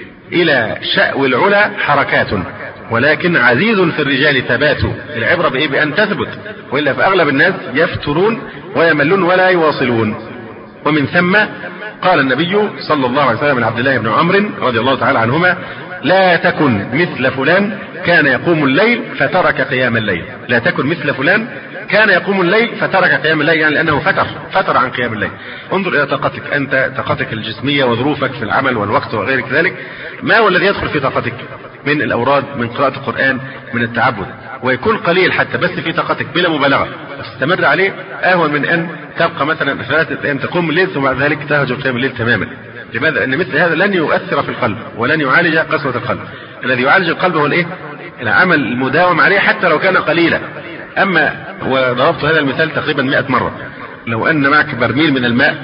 إلى شأو العلا حركات، ولكن عزيز في الرجال ثبات. العبرة بإيه؟ بأن تثبت، وإلا فأغلب الناس يفترون ويملون ولا يواصلون. ومن ثم قال النبي صلى الله عليه وسلم لعبد الله بن عمرو رضي الله تعالى عنهما: لا تكن مثل فلان كان يقوم الليل فترك قيام الليل. لا تكن مثل فلان كان يقوم الليل فترك قيام الليل، يعني لأنه فتر فتر عن قيام الليل. انظر إلى طاقتك أنت، طاقتك الجسمية وظروفك في العمل والوقت وغير ذلك. ما هو الذي يدخل في طاقتك من الأوراد، من قراءة القرآن، من التعبد؟ ويكون قليل حتى بس في طاقتك بلا مبالغة تستمر عليه، أهون من أن تبقى مثلا ثلاثة أيام تقوم الليل ثم بعد ذلك تهجر قيام الليل تماما. لماذا؟ أن مثل هذا لن يؤثر في القلب ولن يعالج قسوة القلب. الذي يعالج القلب هو الإيه؟ العمل المداوم عليه حتى لو كان قليلا. أما وضربت هذا المثال تقريبا مئة مرة، لو أن معك برميل من الماء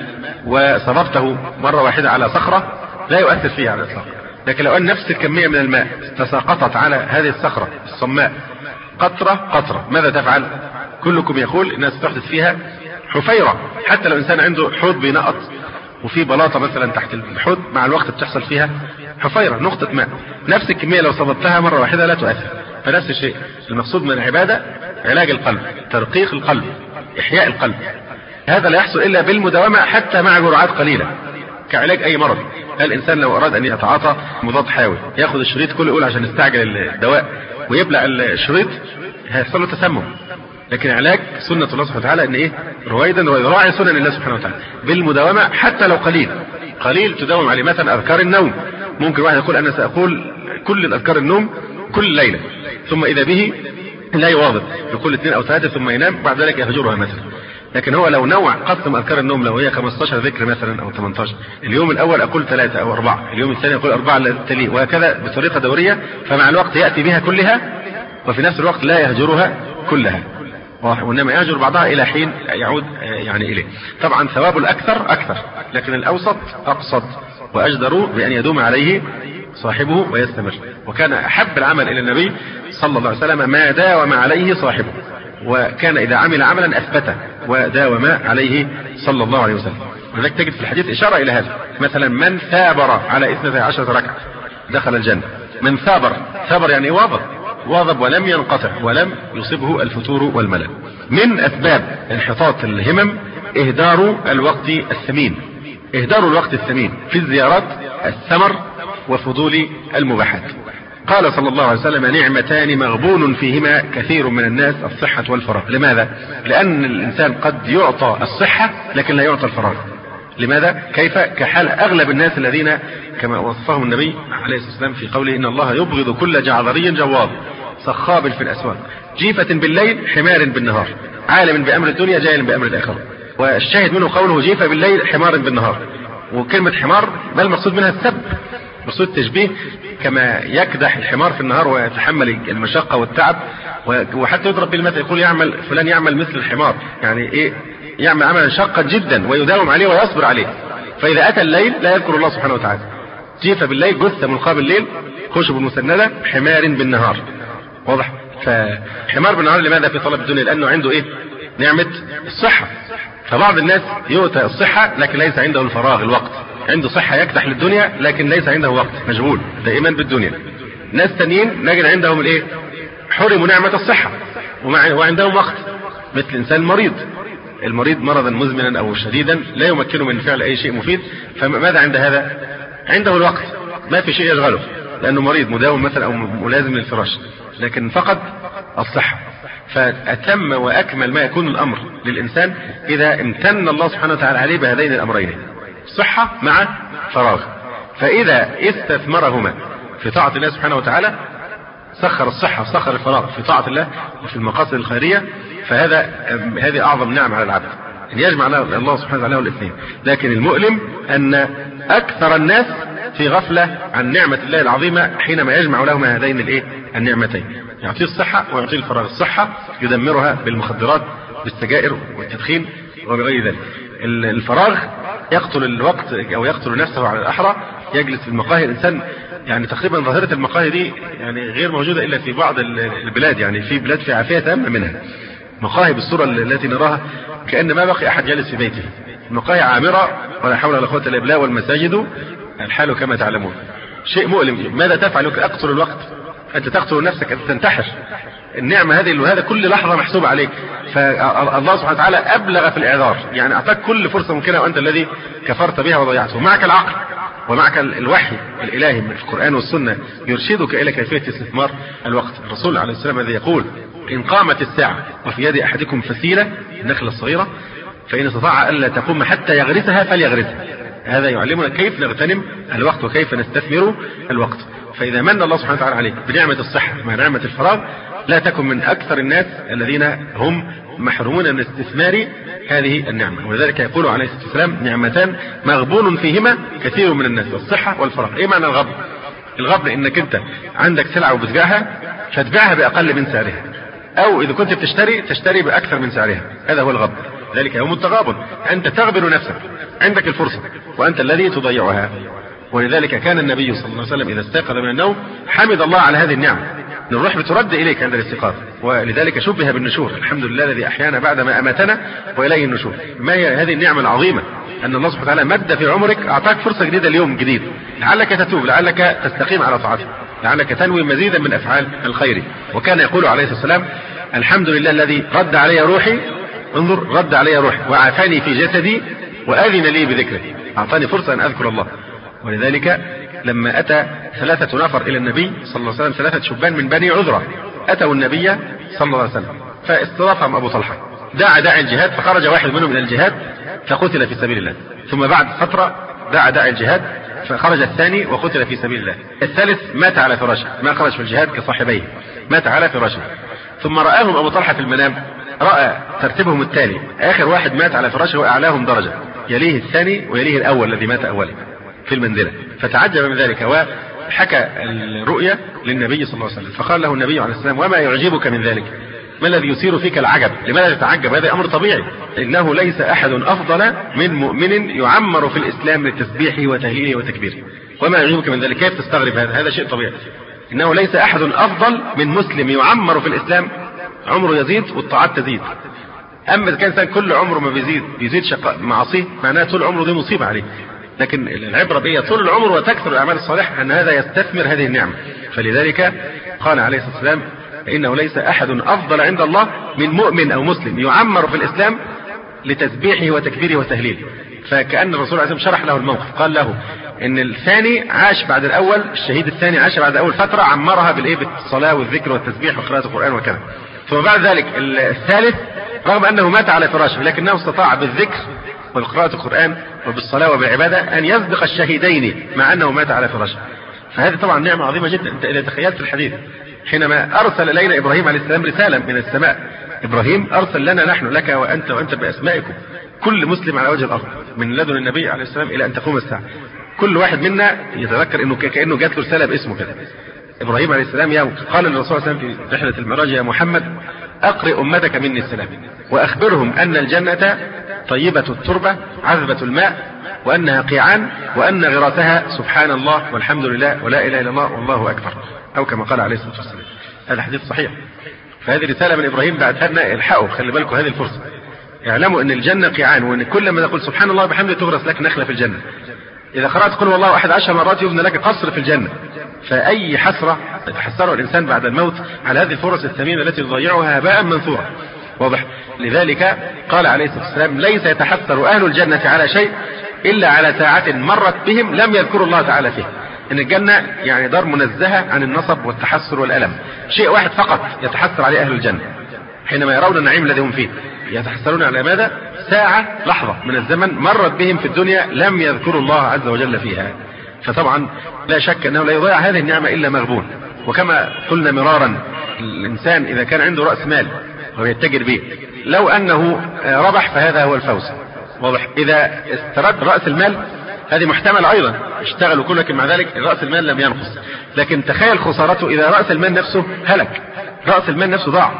وصرفته مرة واحدة على صخرة لا يؤثر فيها على الإطلاق، لكن لو أن نفس الكمية من الماء تساقطت على هذه الصخرة الصماء قطرة قطرة ماذا تفعل؟ كلكم يقول الناس تحدث فيها حفيرة. حتى لو إنسان عنده حوض بينقط وفي بلاطة مثلا تحت الحوض، مع الوقت بتحصل فيها حفيرة، نقطة ماء. نفس الكمية لو صببتها مرة واحدة لا تؤثر. فنفس الشيء المقصود من العبادة علاج القلب، ترقيق القلب، إحياء القلب. هذا لا يحصل إلا بالمداومة حتى مع جرعات قليلة كعلاج أي مرض. الإنسان لو أراد أن يتعاطى مضاد حيوي يأخذ الشريط كله يقول عشان يستعجل الدواء ويبلع الشريط، هيحصل له تسمم. لكن علاج سنة الله سبحانه وتعالى أن إيه؟ رويدا رويدا، راعي سنن الله سبحانه وتعالى بالمداومة حتى لو قليل قليل تداوم عليه. مثلا أذكار النوم، ممكن واحد يقول أنا سأقول كل الأذكار النوم كل ليلة، ثم إذا به لا يواظب، يقول اثنين أو ثلاثة ثم ينام، بعد ذلك يهجرها مثلا. لكن هو لو نوع قسم أذكار النوم، لو هي خمسة عشر ذكر مثلا أو ثمانية عشر، اليوم الأول أقول ثلاثة أو أربعة، اليوم الثاني أقول أربعة التالي، وهكذا بطريقة دورية، فمع الوقت يأتي بها كلها وفي نفس الوقت لا يهجرها كلها، وإنما يهجر بعضها إلى حين يعود يعني إليه. طبعا ثواب الأكثر أكثر، لكن الأوسط أقصد وأجدر بأن يدوم عليه صاحبه ويستمر. وكان أحب العمل إلى النبي صلى الله عليه وسلم ما داوم عليه صاحبه، وكان إذا عمل عملا أثبته وداوم عليه صلى الله عليه وسلم. ولذلك تجد في الحديث إشارة إلى هذا. مثلا من ثابر على اثنتي عشرة ركعة دخل الجنة. من ثابر، ثابر يعني واظب، واظب ولم ينقطع ولم يصبه الفتور والملل. من أسباب انحطاط الهمم إهدار الوقت الثمين، إهدار الوقت الثمين في الزيارات، الثمر، وفضول المباحات. قال صلى الله عليه وسلم: نعمتان مغبون فيهما كثير من الناس، الصحة والفراغ. لماذا؟ لأن الإنسان قد يعطى الصحة لكن لا يعطى الفراغ. لماذا؟ كيف؟ كحال أغلب الناس الذين كما وصفهم النبي عليه الصلاة والسلام في قوله: إن الله يبغض كل جعذري جواد صخاب في الأسواق جيفة بالليل حمار بالنهار، عالم بأمر الدنيا جاهل بأمر الآخرة. والشاهد منه قوله جيفة بالليل حمار بالنهار. وكلمة حمار ما المقصود منها؟ السب، مقصود تشبيه، كما يكدح الحمار في النهار ويتحمل المشقة والتعب، وحتى يضرب بالمثل يقول يعمل فلان يعمل مثل الحمار، يعني ايه؟ يعمل عملا شاقا جدا ويداوم عليه ويصبر عليه. فإذا أتى الليل لا يذكر الله سبحانه وتعالى. جيفة بالليل جثة ملقاة بالليل، خشب مسندة، حمار بالنهار. واضح؟ فحمار بالنهار لماذا في طلب الدنيا؟ لأنه عنده ايه؟ نعمة الصحة. فبعض الناس يؤتى الصحة لكن ليس عنده الفراغ، الوقت. عنده صحة يكدح للدنيا لكن ليس عنده وقت، مشغول دائما بالدنيا. ناس تانيين نجد عندهم الايه؟ حرموا نعمة الصحة وعندهم وقت، مثل الإنسان المريض. المريض مرضا مزمنا أو شديدا لا يمكنه من فعل أي شيء مفيد، فماذا عند هذا؟ عنده الوقت، ما في شيء يشغله لأنه مريض مداوم مثلا أو ملازم للفراش، لكن فقد الصحة. فأتم وأكمل ما يكون الأمر للإنسان إذا امتن الله سبحانه وتعالى عليه بهذين الأمرين، صحة مع فراغ. فإذا استثمرهما في طاعة الله سبحانه وتعالى، سخر الصحة وسخر الفراغ في طاعة الله وفي المقاصد الخيرية، فهذا هذه أعظم نعم على العبد، أن يجمع الله سبحانه وتعالى الاثنين. لكن المؤلم أن أكثر الناس في غفلة عن نعمة الله العظيمة حينما يجمع لهما هذين الايه؟ النعمتين، يعطيه الصحة ويعطيه الفراغ. الصحة يدمرها بالمخدرات، بالسجائر والتدخين وبغير ذلك. الفراغ يقتل الوقت أو يقتل نفسه على الأحرى، يجلس في المقاهي. الإنسان يعني تقريبا ظاهرة المقاهي دي يعني غير موجودة إلا في بعض البلاد، يعني في بلاد في عافية تامة منها. مقاهي بالصورة التي نراها كأن ما بقي أحد جالس في بيته. المقاهي عامرة ولا حول ولا قوة إلا بالله، والمساجد الحال كما تعلمون. شيء مؤلم. ماذا تفعل؟ أقتل الوقت. أنت تقتل نفسك، أنت تنتحر. النعمة هذه وهذا كل لحظة محسوبة عليك. فالله سبحانه وتعالى أبلغ في الإعذار، يعني أعطاك كل فرصة ممكنة وأنت الذي كفرت بها وضيعته. معك العقل ومعك الوحي الإلهي من القرآن والسنة يرشدك إلى كيفية استثمار الوقت. الرسول عليه السلام الذي يقول: إن قامت الساعة وفي يد أحدكم فسيلة، النخلة الصغيرة، فإن استطاع ألا تقوم حتى يغرسها فليغرسها. هذا يعلمنا كيف نغتنم الوقت وكيف نستثمر الوقت. فإذا من الله سبحانه وتعالى عليك بنعمة الصحة مع نعمة الفراغ، لا تكن من أكثر الناس الذين هم محرومون من استثمار هذه النعمة. ولذلك يقول عليه الصلاة والسلام: نعمتان مغبون فيهما كثير من الناس، الصحة والفراغ. إيه معنى الغبن؟ الغبن إنك أنت عندك سلعة وبتبيعها فتبيعها بأقل من سعرها، أو إذا كنت بتشتري تشتري بأكثر من سعرها. هذا هو الغبن. ذلك يوم التغابن، أنت تغبن نفسك، عندك الفرصة وأنت الذي تضيعها. ولذلك كان النبي صلى الله عليه وسلم إذا استيقظ من النوم حمد الله على هذه النعمة. الروح بترد إليك عند الاستيقاظ، ولذلك شبه بالنشور: الحمد لله الذي أحيانا بعدما أماتنا وإليه النشور. ما هي هذه النعمة العظيمة؟ أن الله سبحانه وتعالى مد في عمرك، أعطاك فرصة جديدة اليوم جديد، لعلك تتوب، لعلك تستقيم على طاعته، لعلك تنوي مزيدا من أفعال الخير. وكان يقول عليه الصلاة والسلام: الحمد لله الذي رد علي روحي، انظر، رد علي روحي وعافاني في جسدي وأذن لي بذكره، أعطاني فرصة أن أذكر الله. ولذلك لما أتى ثلاثة نفر إلى النبي صلى الله عليه وسلم، ثلاثة شبان من بني عذرة، أتوا النبي صلى الله عليه وسلم فاستضافهم أبو طلحة، دعا داعي الجهاد، فخرج واحد منهم من الجهاد فقتل في سبيل الله. ثم بعد فترة دعا داعي الجهاد فخرج الثاني وقتل في سبيل الله. الثالث مات على فراشه، ما خرج في الجهاد كصاحبيه، مات على فراشه. ثم رآهم أبو طلحة في المنام، رأى ترتيبهم التالي: آخر واحد مات على فراشه وأعلاهم درجة، يليه الثاني ويليه الأول الذي مات أولا في المنزلة. فتعجب من ذلك وحكى الرؤيا للنبي صلى الله عليه وسلم. فقال له النبي عليه السلام: وما يعجبك من ذلك؟ ما الذي يثير فيك العجب؟ لماذا تتعجب؟ هذا أمر طبيعي. إنه ليس أحد أفضل من مؤمن يعمر في الإسلام لتسبيحه وتهليله وتكبيره. وما يعجبك من ذلك؟ كيف تستغرب هذا؟ هذا شيء طبيعي. إنه ليس أحد أفضل من مسلم يعمر في الإسلام، عمره يزيد والطاعات تزيد. أما إذا كان كل عمره ما بيزيد بيزيد شقاء معصيه، معناه طول عمره دي مصيبة عليه. لكن العبرة بإيه؟ طول العمر وتكثر الأعمال الصالحة، أن هذا يستثمر هذه النعمة. فلذلك قال عليه الصلاة والسلام إنه ليس أحد أفضل عند الله من مؤمن أو مسلم يعمر في الإسلام لتسبيحه وتكبيره وتهليله. فكأن الرسول عليه الصلاة والسلام شرح له الموقف، قال له إن الثاني عاش بعد الأول، الشهيد الثاني عاش بعد أول فترة عمرها بالإيه؟ بالصلاة والذكر والتسبيح وقراءة القرآن وكذا. ثم بعد ذلك الثالث رغم أنه مات على فراشه لكنه استطاع بالذكر وبقراءة القرآن وبالصلاة وبالعبادة أن يسبق الشهيدين مع أنه مات على فراشه. فهذه طبعا نعمة عظيمة جدا. أنت إذا تخيلت الحديث حينما أرسل إلينا إبراهيم عليه السلام رسالة من السماء، إبراهيم أرسل لنا نحن لك وأنت وأنت بأسمائكم كل مسلم على وجه الأرض من لدن النبي عليه السلام إلى أن تقوم الساعة، كل واحد منا يتذكر إنه كأنه جات له رسالة باسمه كده. إبراهيم عليه السلام يا قال للرسول صلى الله عليه وسلم في رحلة المعراج: يا محمد أقرئ أمتك مني السلام وأخبرهم أن الجنة طيبة التربة عذبة الماء وأنها قيعان وأن غراسها سبحان الله والحمد لله ولا إله إلا الله والله أكبر، أو كما قال عليه الصلاة والسلام. هذا حديث صحيح. فهذه رسالة من إبراهيم بعتها لنا، الحقوا خلي بالكم هذه الفرصة، اعلموا أن الجنة قيعان، وأن كل ما تقول سبحان الله بحمده تغرس لك نخلة في الجنة. إذا قرأت قل والله أحد عشر مرات يبنى لك قصر في الجنة. فأي حسرة يتحسره الإنسان بعد الموت على هذه الفرص الثمينة التي تضيعها هباء منثورا. واضح؟ لذلك قال عليه الصلاة والسلام: ليس يتحسر أهل الجنة على شيء إلا على ساعة مرت بهم لم يذكروا الله تعالى فيه. إن الجنة يعني دار منزهة عن النصب والتحسر والألم. شيء واحد فقط يتحسر عليه أهل الجنة حينما يرون النعيم الذي هم فيه، يتحسرون على ماذا؟ ساعة لحظة من الزمن مرت بهم في الدنيا لم يذكروا الله عز وجل فيها. فطبعا لا شك أنه لا يضيع هذه النعمة إلا مغبون. وكما قلنا مرارا، الإنسان إذا كان عنده رأس مال ويتجر به لو أنه ربح فهذا هو الفوز. واضح؟ إذا استرد رأس المال هذه محتمل أيضا، اشتغلوا كل لكن مع ذلك رأس المال لم ينقص. لكن تخيل خسارته إذا رأس المال نفسه هلك، رأس المال نفسه ضاع،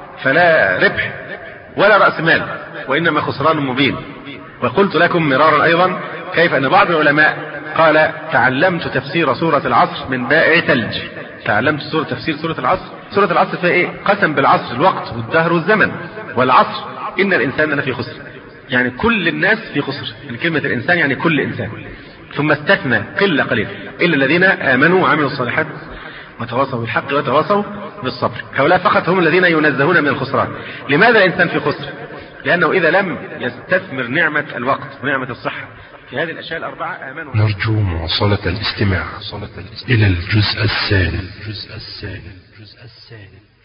فلا ربح ولا رأس مال وإنما خسران مبين. وقلت لكم مرارا أيضا كيف أن بعض العلماء قال: تعلمت تفسير سورة العصر من بائع ثلج. تعلمت سورة تفسير سورة العصر. سورة العصر فيها إيه؟ قسم بالعصر، الوقت والدهر والزمن. والعصر إن الإنسان لفي خسر، يعني كل الناس في خسر. يعني كلمة الإنسان يعني كل إنسان. ثم استثنى قلة قليل إلا الذين آمنوا وعملوا الصالحات وتواصوا بالحق وتواصوا بالصبر. هؤلاء فقط هم الذين ينزهون من الخسران. لماذا الإنسان في خسر؟ لأنه إذا لم يستثمر نعمة الوقت ونعمة الصحة في هذه الأشياء الأربعة آمنوا. نرجو مواصلة الاستماع إلى الجزء الثاني.